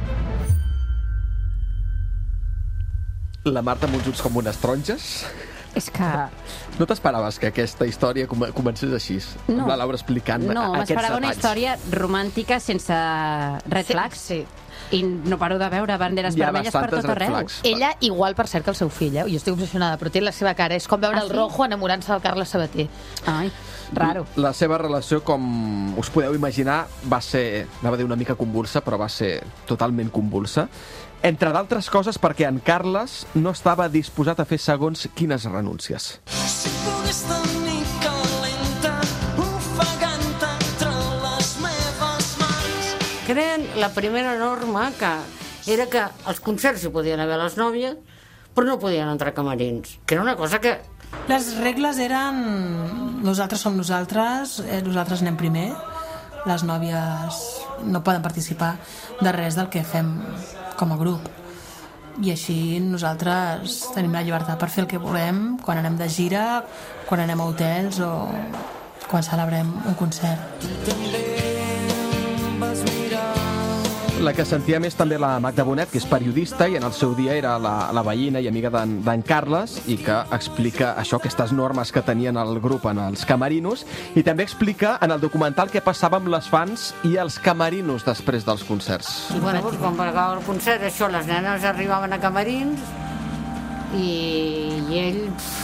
La Marta amb uns ulls com unes taronges. És que... No t'esperaves que aquesta història comencés així? No. La Laura explicant aquests detalls. No, m'esperava una història romàntica sense red flags. Sí. I no paro de veure banderes vermelles per tot arreu. Ella, igual per cert que el seu fill, jo estic obsessionada, però té la seva cara. És com veure el Rojo enamorant-se del Carles Sabater. Ai, raro. La seva relació, com us podeu imaginar, va ser, anava a dir una mica convulsa, però va ser totalment convulsa. Entre d'altres coses perquè en Carles no estava disposat a fer segons quines renúncies. Si pogués tenir calenta, ofegant entre les meves mans. Creen la primera norma que era que als concerts hi podien haver les nòvies, però no podien entrar camerins, que era una cosa que... Les regles eren nosaltres som nosaltres anem primer, les nòvies no poden participar de res del que fem com a grup. I així nosaltres tenim la llibertat per fer el que volem quan anem de gira, quan anem a hotels o quan celebrem un concert. La que sentia més també la Magda Bonet, que és periodista i en el seu dia era la veïna i amiga d'en Carles i que explica això, aquestes normes que tenien el grup en els camerinos, i també explica en el documental què passava amb les fans i els camerinos després dels concerts. I bueno, doncs, quan acabava el concert, això, les nenes arribaven a camerins i ell...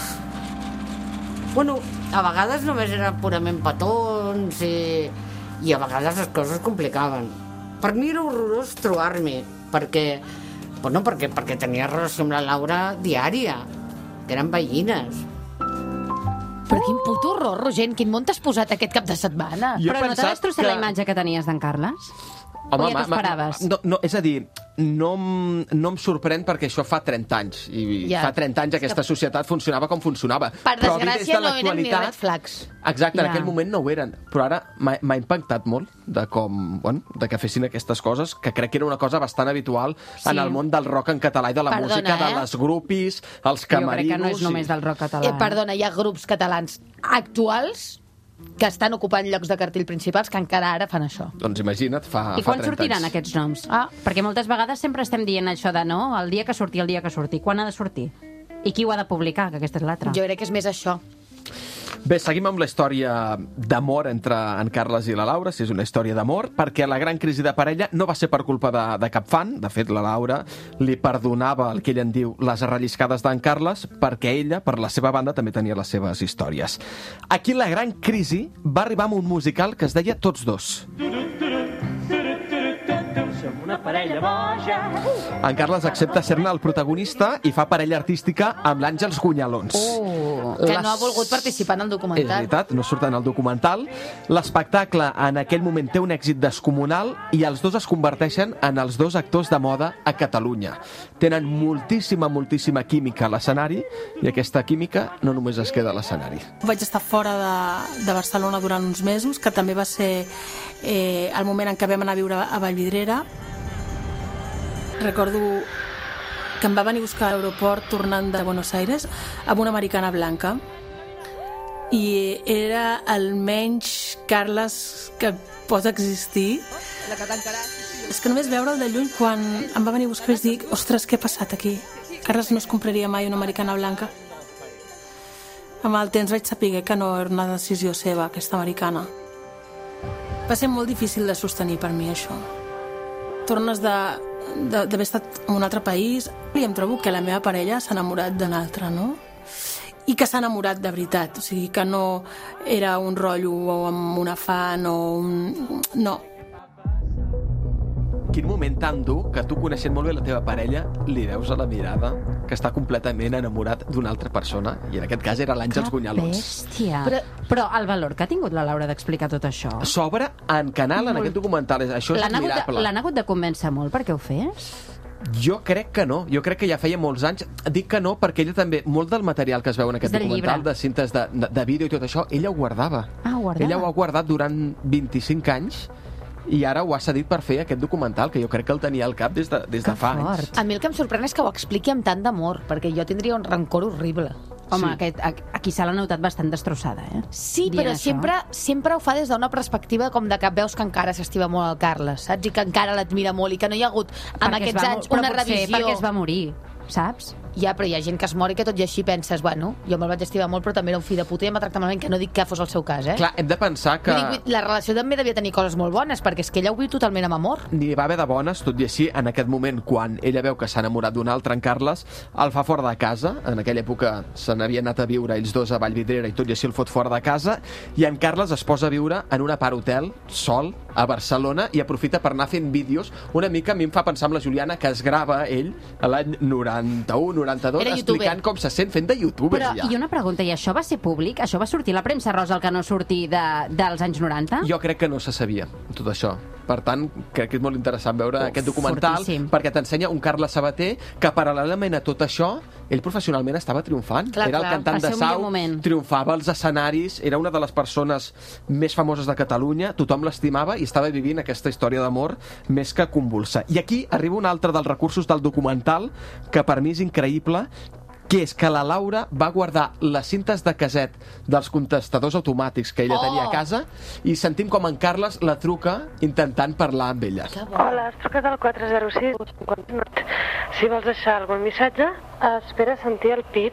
Bueno, a vegades només eren purament petons i a vegades les coses complicaven. Per mi era horrorós trobar-me, perquè tenia relació amb la Laura diària, que eren veïnes. Però quin puto horror, Roger, en quin món t'has posat aquest cap de setmana? Però no t'ha destrossat la imatge que tenies d'en Carles? Home, o ja t'ho esperaves? No, és a dir, no em sorprèn perquè això fa 30 anys i fa 30 anys aquesta societat funcionava com funcionava. Per desgràcia no eren ni red flags. Exacte, en aquell moment no ho eren, però ara m'ha impactat molt de que fessin aquestes coses, que crec que era una cosa bastant habitual en el món del rock en català i de la música, de les grupis, els camerinos... Jo crec que no és només del rock català. Perdona, hi ha grups catalans actuals que estan ocupant llocs de cartell principals que encara ara fan això. Doncs imagina't, fa 30 anys. I quan sortiran aquests noms? Perquè moltes vegades sempre estem dient això de no, el dia que surti. Quan ha de sortir? I qui ho ha de publicar, que aquesta és l'altra? Jo crec que és més això. Bé, seguim amb la història d'amor entre en Carles i la Laura, si és una història d'amor, perquè la gran crisi de parella no va ser per culpa de cap fan. De fet, la Laura li perdonava el que ell en diu les arrelliscades d'en Carles, perquè ella, per la seva banda, també tenia les seves històries. Aquí la gran crisi va arribar amb un musical que es deia Tots dos. Som una parella boja. En Carles accepta ser-ne el protagonista i fa parella artística amb l'Àngels Gunyalons. Que no ha volgut participar en el documental. És veritat, no surt en el documental. L'espectacle en aquell moment té un èxit descomunal i els dos es converteixen en els dos actors de moda a Catalunya. Tenen moltíssima química a l'escenari i aquesta química no només es queda a l'escenari. Vaig estar fora de Barcelona durant uns mesos, que també va ser el moment en què vam anar a viure a Vallvidrera. Recordo que em va venir a buscar a l'aeroport tornant de Buenos Aires amb una americana blanca i era el menys Carles que pot existir. És que només veure'l de lluny quan em va venir a buscar i dic, ostres, què ha passat aquí? Carles no es compraria mai una americana blanca. Amb el temps vaig saber que no era una decisió seva, aquesta americana. Va ser molt difícil de sostenir per mi, això. Tornes d'haver estat en un altre país i em trobo que la meva parella s'ha enamorat d'un altre, no? I que s'ha enamorat de veritat, o sigui que no era un rotllo o amb un afany o un... no. Quin moment tan dur que tu, coneixent molt bé la teva parella, li veus a la mirada que està completament enamorat d'una altra persona, i en aquest cas era l'Àngels Gunyalons. Bèstia. Però el valor que ha tingut la Laura d'explicar tot això... S'obre en canal en aquest documental, això és admirable. L'han hagut de convèncer molt perquè ho fes? Jo crec que no, jo crec que ja feia molts anys. Dic que no perquè ella també, molt del material que es veu en aquest documental, de cintes de vídeo i tot això, ella ho guardava. Ho guardava. Ella ho ha guardat durant 25 anys i ara ho ha cedit per fer aquest documental, que jo crec que el tenia al cap des de fa anys. A mi el que em sorprèn és que ho expliqui amb tant d'amor, perquè jo tindria un rancor horrible. Home, aquí se l'ha notat bastant destrossada, eh? Sí, però sempre ho fa des d'una perspectiva com de que veus que encara s'estima molt el Carles, saps? I que encara l'admira molt i que no hi ha hagut, amb aquests anys, una revisió... Perquè es va morir, saps? Ja, però hi ha gent que es mor i que tot i així penses, bueno, jo me'l vaig estimar molt, però també era un fill de puta i em va tractar malament, que no dic que fos el seu cas, Clar, hem de pensar que... La relació també devia tenir coses molt bones, perquè és que ella ho viu totalment amb amor. N'hi va haver de bones, tot i així, en aquest moment, quan ella veu que s'ha enamorat d'un altre, en Carles, el fa fora de casa. En aquella època se n'havien anat a viure ells dos a Vallvidrera i tot i així el fot fora de casa, i en Carles es posa a viure en un apart-hotel, sol, a Barcelona, i aprofita per anar fent vídeos. Una mica a mi em fa pensar amb la Juliana, que es grava ell a l'any 91-92, explicant com se sent fent de youtuber. Però, i una pregunta, i això va ser públic? Això va sortir a la premsa rosa, el que no sortir dels anys 90? Jo crec que no se sabia, tot això. Per tant, crec que és molt interessant veure aquest documental, perquè t'ensenya un Carles Sabater que, paral·lelament a tot això, ell professionalment estava triomfant. Era el cantant de Sau, triomfava als escenaris, era una de les persones més famoses de Catalunya, tothom l'estimava i estava vivint aquesta història d'amor més que convulsa. I aquí arriba un altre dels recursos del documental que per mi és increïble, que és que la Laura va guardar les cintes de caset dels contestadors automàtics que ella tenia a casa i sentim com en Carles la truca intentant parlar amb ella. Hola, has trucat al 406. Si vols deixar algun missatge, espera sentir el pip.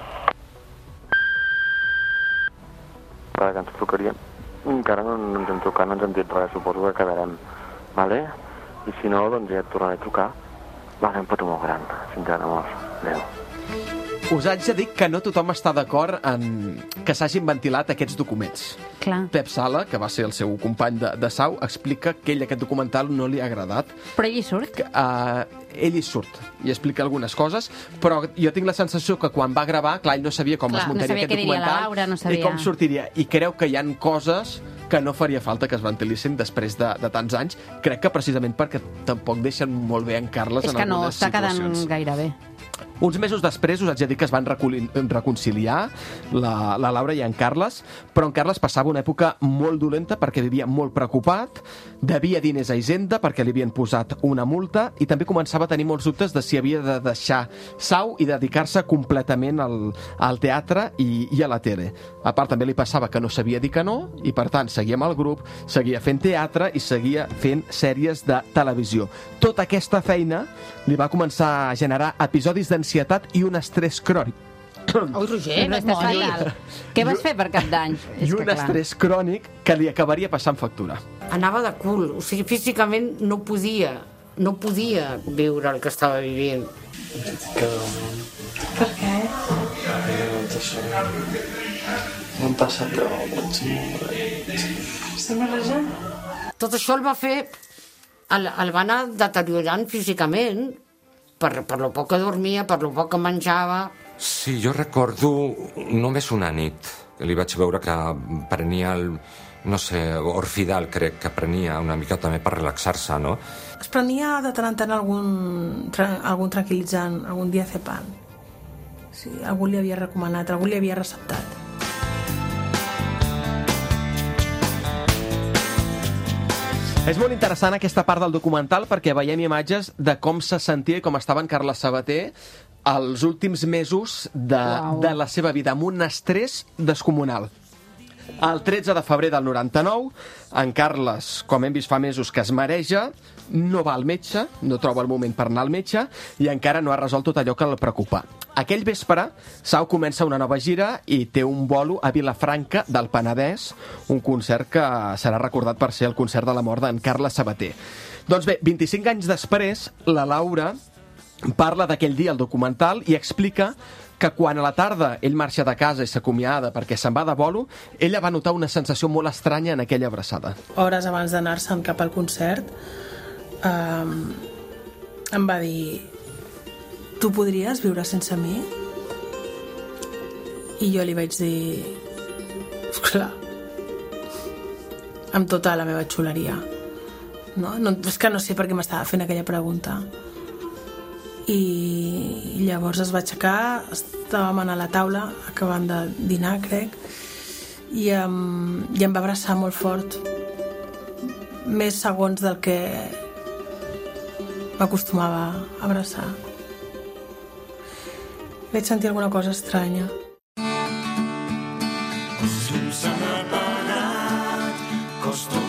Que ens trucaríem. Encara no ens hem trucat, no ens hem dit res, suposo que quedarem. Vale? I si no, doncs ja et tornaré a trucar. Vale, un petó molt gran. Fins ara, amor. Adéu. Us haig de dir que no tothom està d'acord en que s'hagin ventilat aquests documents. Clar. Pep Sala, que va ser el seu company de Sau, explica que ell aquest documental no li ha agradat. Però ell hi surt? Ell hi surt i explica algunes coses, però jo tinc la sensació que quan va gravar, clar, ell no sabia com es muntaria aquest documental i com sortiria. I creu que hi han coses que no faria falta que es ventilissin després de tants anys. Crec que precisament perquè tampoc deixen molt bé en Carles en algunes situacions. És que no està quedant gaire bé. Uns mesos després us haig de dir que es van reconciliar la Laura i en Carles, però en Carles passava una època molt dolenta perquè vivia molt preocupat, devia diners a Hisenda perquè li havien posat una multa i també començava a tenir molts dubtes de si havia de deixar Sau i dedicar-se completament al teatre i a la tele. A part, també li passava que no sabia dir que no i, per tant, seguia amb el grup, seguia fent teatre i seguia fent sèries de televisió. Tota aquesta feina li va començar a generar episodis d'ansietat i un estrès crònic. Ui, Roger, no estàs fatal. Què vas fer per Cap d'Any? I un estrès crònic que li acabaria passant factura. Anava de cul, o sigui, físicament no podia viure el que estava vivint. Per què? No em passa prou, Estem barrejant? Tot això el va fer, el va anar deteriorant físicament, per lo poc que dormia, per lo poc que menjava. Sí, jo recordo només una nit. Li vaig veure que prenia Orfidal, crec que prenia una mica també per relaxar-se, no? Es prenia de tant en tant algun tranquil·litzant, algun diazepam. Sí, algú li havia recomanat, algú li havia receptat. És molt interessant aquesta part del documental perquè veiem imatges de com se sentia i com estava en Carles Sabater els últims mesos de la seva vida, amb un estrès descomunal. El 13 de febrer del 99, en Carles, com hem vist fa mesos, que es mareja, no va al metge, no troba el moment per anar al metge i encara no ha resolt tot allò que el preocupa. Aquell vespre, Sau comença una nova gira i té un bolo a Vilafranca del Penedès, un concert que serà recordat per ser el concert de la mort d'en Carles Sabater. Doncs bé, 25 anys després, la Laura parla d'aquell dia al documental i explica que quan a la tarda ell marxa de casa i s'acomiada perquè se'n va de bolo, ella va notar una sensació molt estranya en aquella abraçada. Hores abans d'anar-se'n cap al concert, em va dir: tu podries viure sense mi? I jo li vaig dir: esclar, amb tota la meva xuleria. No, és que no sé per què m'estava fent aquella pregunta. I llavors es va aixecar, estàvem a la taula acabant de dinar, crec, i em va abraçar molt fort, més segons del que m'acostumava a abraçar. Vaig sentir alguna cosa estranya.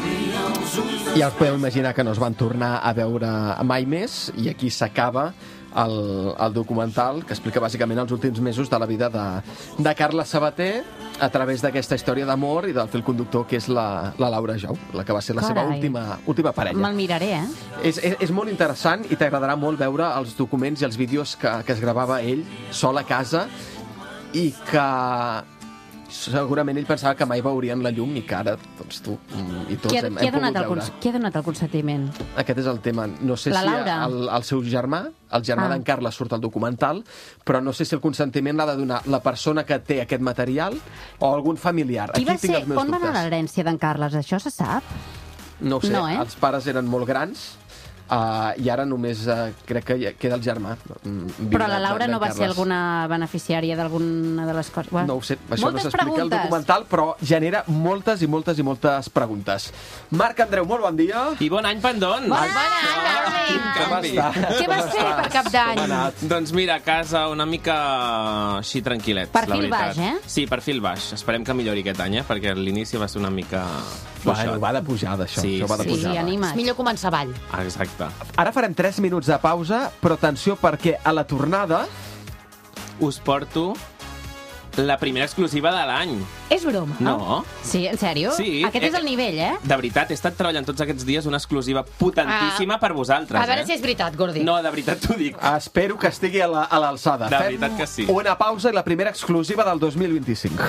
I ja us podeu imaginar que no es van tornar a veure mai més i aquí s'acaba el documental, que explica bàsicament els últims mesos de la vida de Carla Sabater a través d'aquesta història d'amor i del fil conductor que és la Laura Jou, la que va ser la seva última parella. Me'l miraré, És molt interessant i t'agradarà molt veure els documents i els vídeos que es gravava ell sol a casa i que segurament ell pensava que mai veurien la llum i que ara, doncs tu i tots hem pogut veure. Qui ha donat el consentiment? Aquest és el tema. No sé La si Laura? el seu germà, el germà d'en Carles surt al documental, però no sé si el consentiment l'ha de donar la persona que té aquest material o algun familiar. Qui va Aquí tinc ser? els meus On va anar dubtes. l'herència d'en Carles? Això se sap? No ho sé, No, els pares eren molt grans i ara només crec que queda el germà. Però la Laura no va ser alguna beneficiària d'alguna de les coses? No ho sé, això no Moltes s'explica al preguntes. documental, però genera moltes i moltes i moltes preguntes. Marc Andreu, molt bon dia. I bon any, Pendón. Bon any, Com està? Què vas fer per Cap d'Any? Doncs mira, a casa una mica així tranquil·lets, Perfil la veritat. baix, eh? Sí, perfil baix. Esperem que millori aquest any, perquè l'inici va ser una mica Bueno, va de pujada, això. Sí, Això va de sí. pujada. És millor començar avall. Exacte. Ara farem 3 minuts de pausa, però atenció perquè a la tornada us porto la primera exclusiva de l'any. És broma? No. Sí, en sèrio? Sí. Aquest és el nivell, eh? De veritat, he estat treballant tots aquests dies una exclusiva potentíssima per vosaltres. A veure si és veritat, Gordi. No, de veritat t'ho dic. espero que estigui a l'alçada. De veritat que sí. Una pausa i la primera exclusiva del 2025.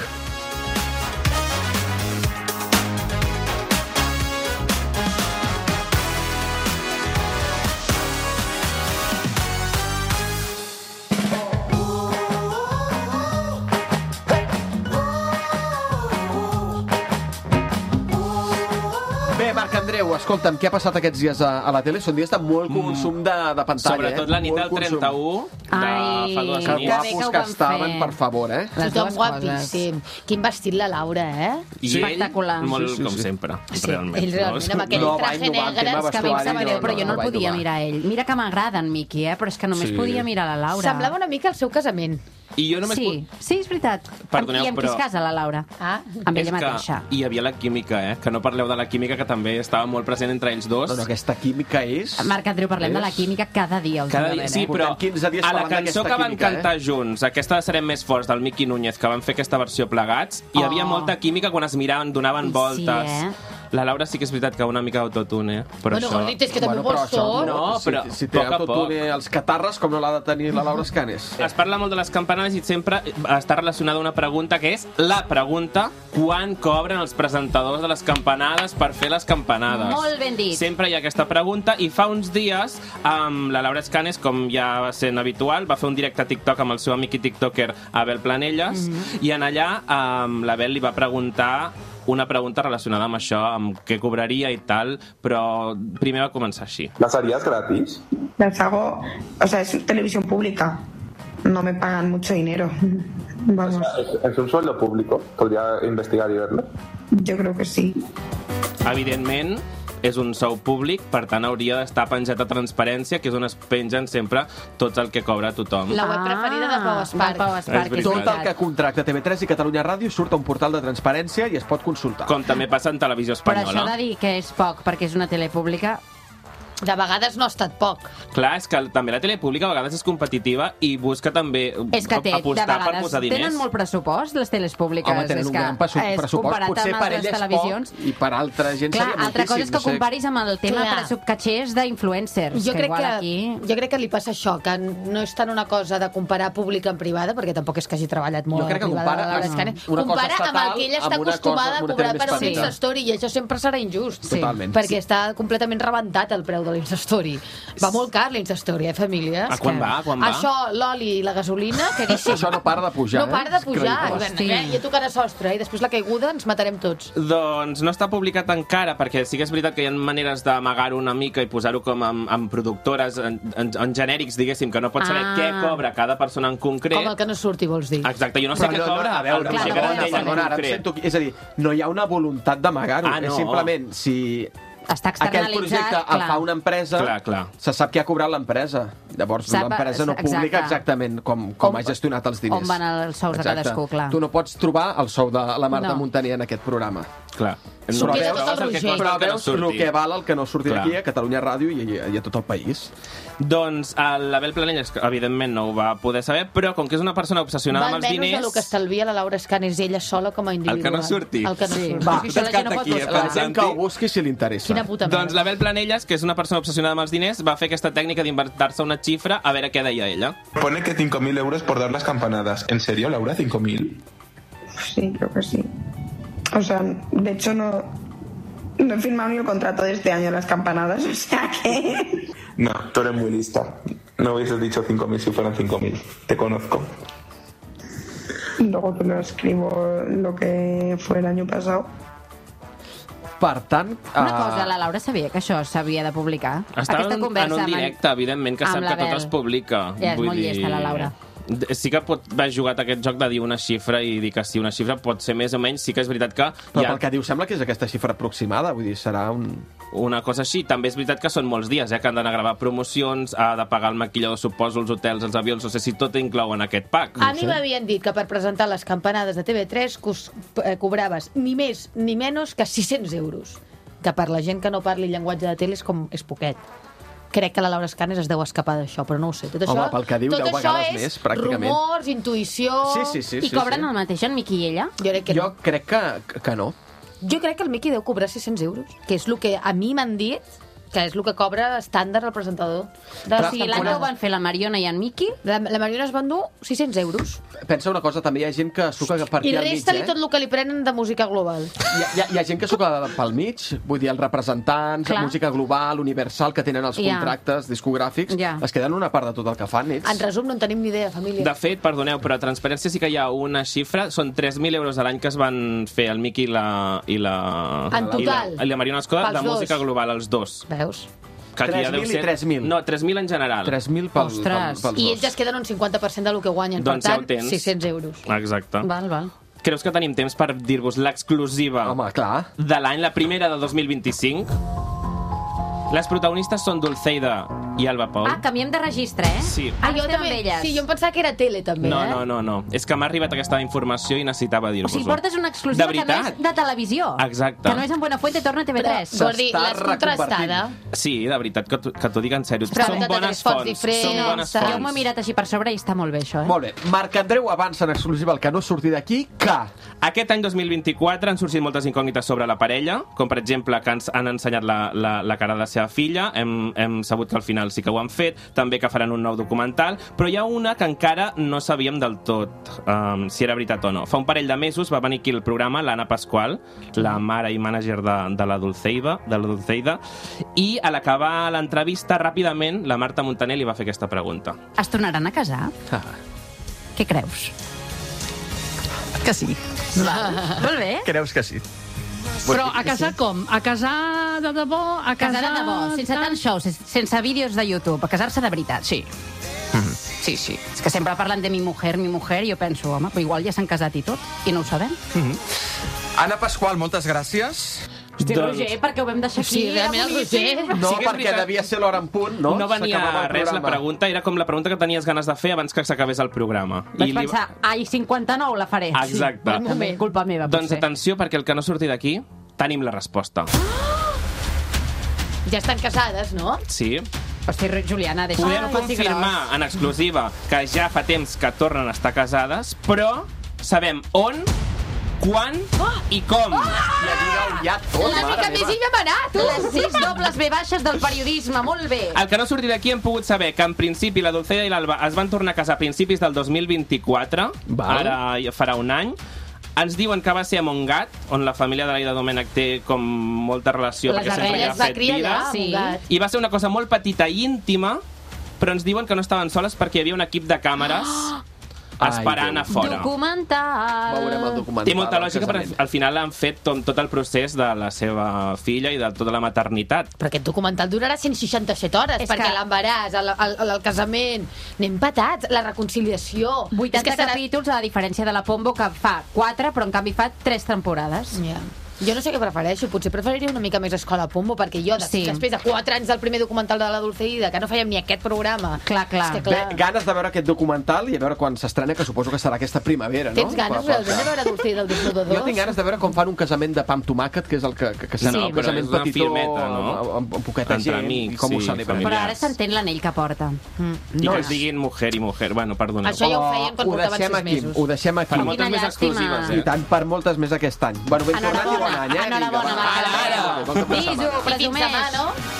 Bé, Marc Andreu, escolta'm, què ha passat aquests dies a la tele? Són dies de molt consum de pantalla, Sobretot la nit del 31 de fa 2 Que nits. guapos que estaven, per favor, eh? Tothom guapíssim. Quin vestit la Laura, eh? I ell, molt com sempre, realment. Ell realment, amb aquell traje negre, que a mi em sap greu, però jo no el podia mirar ell. Mira que m'agrada en Miqui, però és que només Sí. podia mirar la Laura. Semblava una mica el seu casament. I jo només Sí, és veritat. Perdoneu, I amb qui però- es casa la Laura? Ah, amb És ella que mateixa. hi havia la química, que no parleu de la química, que també estava molt present entre ells dos. No, aquesta química és... Marc Andreu, parlem de la química cada dia. Cada dia, sí, però a la cançó que van cantar junts, aquesta de Serem més forts, del Miqui Núñez, que van fer aquesta versió plegats, hi havia molta química quan es miraven, donaven voltes. La Laura sí que és veritat que una mica d'autotune, però Bueno, això... Gordit, és que també però vols tot. No, però si té poc a poc. autotune els catarres, com no l'ha de tenir la Laura Escanes. Es parla molt de les campanades i sempre està relacionada una pregunta que és la pregunta: quan cobren els presentadors de les campanades per fer les campanades? Molt ben dit. Sempre hi ha aquesta pregunta i fa uns dies la Laura Escanes, com ja va ser habitual, va fer un directe a TikTok amb el seu amic i tiktoker Abel Planelles i en allà l'Abel li va preguntar una pregunta relacionada amb això, amb què cobraria i tal, però primer va començar així. ¿Las harías gratis? Las hago, o sea, es televisión pública, no me pagan mucho dinero. Vamos, ¿Es un sueldo público? ¿Podría investigar y verlo? yo creo que sí. Evidentment, és un sou públic, per tant hauria d'estar penjat a Transparència, que és on es pengen sempre tot el que cobra tothom. La web preferida de Pau Esparc. És veritat. Tot el que contracta TV3 i Catalunya Ràdio surt a un portal de transparència i es pot consultar. Com també passa en televisió Per això espanyola. de dir que és poc perquè és una tele pública... De vegades no ha estat poc. Clar, és que també la tele pública a vegades és competitiva i busca també És que té, de apostar per vegades, posar diners. tenen molt pressupost, les teles públiques. Home, tenen és un que gran pressupost, comparat potser amb per ell altres és televisions... poc i per altra gent Clar, seria altra cosa és moltíssim. que ho comparis amb el tema Clar. catxers d'influencers. Jo crec, igual que, aquí... jo crec que li passa això, que no és tant una cosa de comparar públic amb privada, perquè tampoc és que hagi treballat molt Jo crec que a la privada compara de Laura amb Escanes. una cosa Compara amb el estatal que ella està amb una acostumada cosa- a una cobrar tele per un més petita. Instastory, i això sempre serà injust. Sí. Totalment. Perquè està completament rebentat el preu de l'Instastory. Va molt car l'Instastory, famílies? A quan va? A quan va? Això, l'oli i la gasolina, caríssim. Això no para de pujar, No para de pujar. Hosti. I a tocar a sostre, i després la caiguda ens matarem tots. Doncs no està publicat encara, perquè sí que és veritat que hi ha maneres d'amagar-ho una mica i posar-ho com en productores, en genèrics, diguéssim, que no pots saber què cobra cada persona en concret. Com el que no surti, vols dir. Exacte, jo no sé Però què cobra a veure, el Roger Garantell en perdona, ara em concret. sento... És a dir, no hi ha una voluntat d'amagar-ho. Ah, no. És simplement, si està aquell projecte el clar. fa una empresa, clar. se sap qui ha cobrat l'empresa. Llavors, Sap- l'empresa no exacte. publica exactament com ha gestionat els diners. On van els sous de cadascú, clar. Tu no pots trobar el sou de la Marta No. Montanier en aquest programa. Clar. Però Només veus, trobes el que costa però el que no veus surti. el que val el que no surti Clar. aquí, a Catalunya Ràdio i a tot el país. Doncs l'Abel Planelles, evidentment, no ho va poder saber, però com que és una persona obsessionada Val amb els menys diners... del que estalvia la Laura Escanes ella sola com a individual. El que no surti. El que no surti. Va, Això la gent no pot aquí, buscar. La gent que ho busqui si li interessa. Quina puta merda. Doncs l'Abel Planelles, que és una persona obsessionada amb els diners, va fer aquesta tècnica d'inventar-se una xifra a veure què deia ella. Pone que 5.000 euros por dar las campanadas. ¿En serio, Laura? ¿5.000? Sí, creo que sí. O sea, de hecho no he firmado ni el contrato de este año las campanadas, o sea que... No, tú eres muy lista. No hubieses dicho 5.000 si fueran 5.000. Te conozco. Luego te lo escribo lo que fue el año pasado. Per tant... Una cosa, la Laura sabia que això s'havia de publicar? Estava Aquesta en conversa un amb directe, evidentment, que amb sap que l'Abel. tot es publica. Ja és molt llesta, la Laura. Sí que pot haver jugat aquest joc de dir una xifra i dir que sí, una xifra pot ser més o menys, sí que és veritat que... Però pel que diu, sembla que és aquesta xifra aproximada, vull dir, serà una cosa així. També és veritat que són molts dies, que han d'anar a gravar promocions, ha de pagar el maquillador, suposo, els hotels, els avions, no sé si tot inclou en aquest pack. A mi m'havien dit que per presentar les campanades de TV3 cobraves ni més ni menys que 600 euros. Que per la gent que no parli llenguatge de tele és poquet. Crec que la Laura Escanes es deu escapar d'això, però no ho sé. Tot això, Home, pel que diu, tot 10 això vegades és més, pràcticament. rumors, intuïció... Sí, I cobren el mateix en Miqui i ella? Jo crec que Jo crec que no. Jo crec que el Miqui deu cobrar 600 euros, que és el que a mi m'han dit que és el que cobra estàndard el presentador. O sigui, l'any que ho van fer la Mariona i en Miqui... La Mariona es van dur 600 euros. Pensa una cosa, també hi ha gent que suca per aquí I al mig, resta-li tot el que li prenen de música global. Hi ha gent que suca pel mig, vull dir, els representants, Clar. música global, universal, que tenen els Ja. contractes discogràfics, es queden una part de tot el que fan ells. En resum, no en tenim ni idea, família. De fet, perdoneu, però a Transparència sí que hi ha una xifra, són 3.000 euros a l'any que es van fer el Miqui i la En total. i la Mariona Escoda Pels de música dos. global, els dos. Veus? Que aquí ja 3.000 deu i ser... 3.000. No, 3.000 en general. 3.000 pels I ells es queden un 50% del que guanyen. Doncs per ja tant, ho tens. 600 euros. Exacte. Val. Creus que tenim temps per dir-vos l'exclusiva de l'any, la primera de 2025? Les protagonistes són Dulceida i Alba Pol. Ah, canviem de registre, eh? Sí. Ah, Ara jo estem també. amb elles. Sí, jo em pensava que era tele, també, No. És que m'ha arribat aquesta informació i necessitava O dir-vos-ho. sigui, portes una exclusiva De que no és veritat. de televisió. Exacte. Que no és en Buenafuente, torna a TV3. Però, Gordi, l'has contrastada? Sí, de veritat, que t'ho dic en sèrio. Però Són de bones tres fonts fonts. diferents, Són bones saps? Jo m'ho he mirat així per sobre i està molt bé, això, eh? Molt bé. Marc Andreu avança en exclusiva el que no surti d'aquí, que... Aquest any 2024 han sorgit moltes incògnites sobre la parella, com per exemple que ens han ensenyat la cara de la seva filla, hem sabut que al final sí que ho han fet, també que faran un nou documental, però hi ha una que encara no sabíem del tot si era veritat o no. Fa un parell de mesos va venir aquí al programa l'Anna Pasqual, la mare i mànager de la Dulceida, i a l'acabar l'entrevista ràpidament la Marta Montaner li va fer aquesta pregunta. Es tornaran a casar? Què creus? Que sí. Molt bé. Creus que sí. Però a casar com? A casar de debò? A Casar de debò, sense tant show, sense vídeos de YouTube, a casar-se de veritat. Sí. Sí. És que sempre parlen de mi mujer, i jo penso, home, però igual ja s'han casat i tot, i no ho sabem. Anna Pasqual, moltes gràcies. Hosti, Roger, perquè ho vam deixar aquí. Sí, realment el Roger. No, Sí que és perquè veritat. devia ser l'hora en punt, no? No venia S'acabava el res la programa. pregunta, era com la pregunta que tenies ganes de fer abans que s'acabés el programa. Vaig pensar, ai, 59 la faré. Exacte. També, culpa meva, Doncs potser. atenció, perquè el que no surti d'aquí, tenim la resposta. Ja estan casades, no? Sí. Hosti, Juliana, deixa Podem que faci confirmar gros. en exclusiva que ja fa temps que tornen a estar casades, però sabem on, quan i com. Ja tot, Una mica més i vam anar, tu. Les 6 dobles B baixes del periodisme, molt bé. El que no surti d'aquí hem pogut saber que en principi la Dulceida i l'Alba es van tornar a casar a principis del 2024, ara ja farà un any. Ens diuen que va ser a Montgat, on la família de l'Aida Domènech té com molta relació, Les perquè sempre hi ha abelles va fet criar vida. allà, a Montgat. I va ser una cosa molt petita i íntima, però ens diuen que no estaven soles perquè hi havia un equip de càmeres esperant a fora. Documental. Veurem el documental. Té molta del lògica, perquè casament. al final han fet tot el procés de la seva filla i de tota la maternitat. Però aquest documental durarà 167 hores, És perquè que- l'embaràs, el casament, anem patats, la reconciliació... 80 És que serà... capítols, a la diferència de la Pombo, que fa 4, però en canvi fa 3 temporades. Ja. Jo no sé què prefereixo, potser preferiria una mica més Escola Pombo, perquè jo, després de 4 anys del primer documental de la Dulceida, que no fèiem ni aquest programa... Clar. És que, clar. Bé, ganes de veure aquest documental i a veure quan s'estrena, que suposo que serà aquesta primavera, no? Tens ganes realment de veure Dulceida del Desnudador? Jo tinc ganes de veure com fan un casament de pa amb tomàquet, que és el que No, un però casament és una petitó, filmeta, no? amb poqueta Entre gent, amics, i com ho sí, celebren. Però ara s'entén l'anell que porta. I que es diguin mujer i mujer. Bueno, perdoneu. Això ja ho feien quan Ho portaven deixem 6 aquí, mesos. ho deixem aquí. Per moltes més exclusives, I tant, per moltes més aquest any. Bueno, ben tornat i bon any, eh? Enhorabona, Marc. Vinga, va. Bisu, I fins demà, no?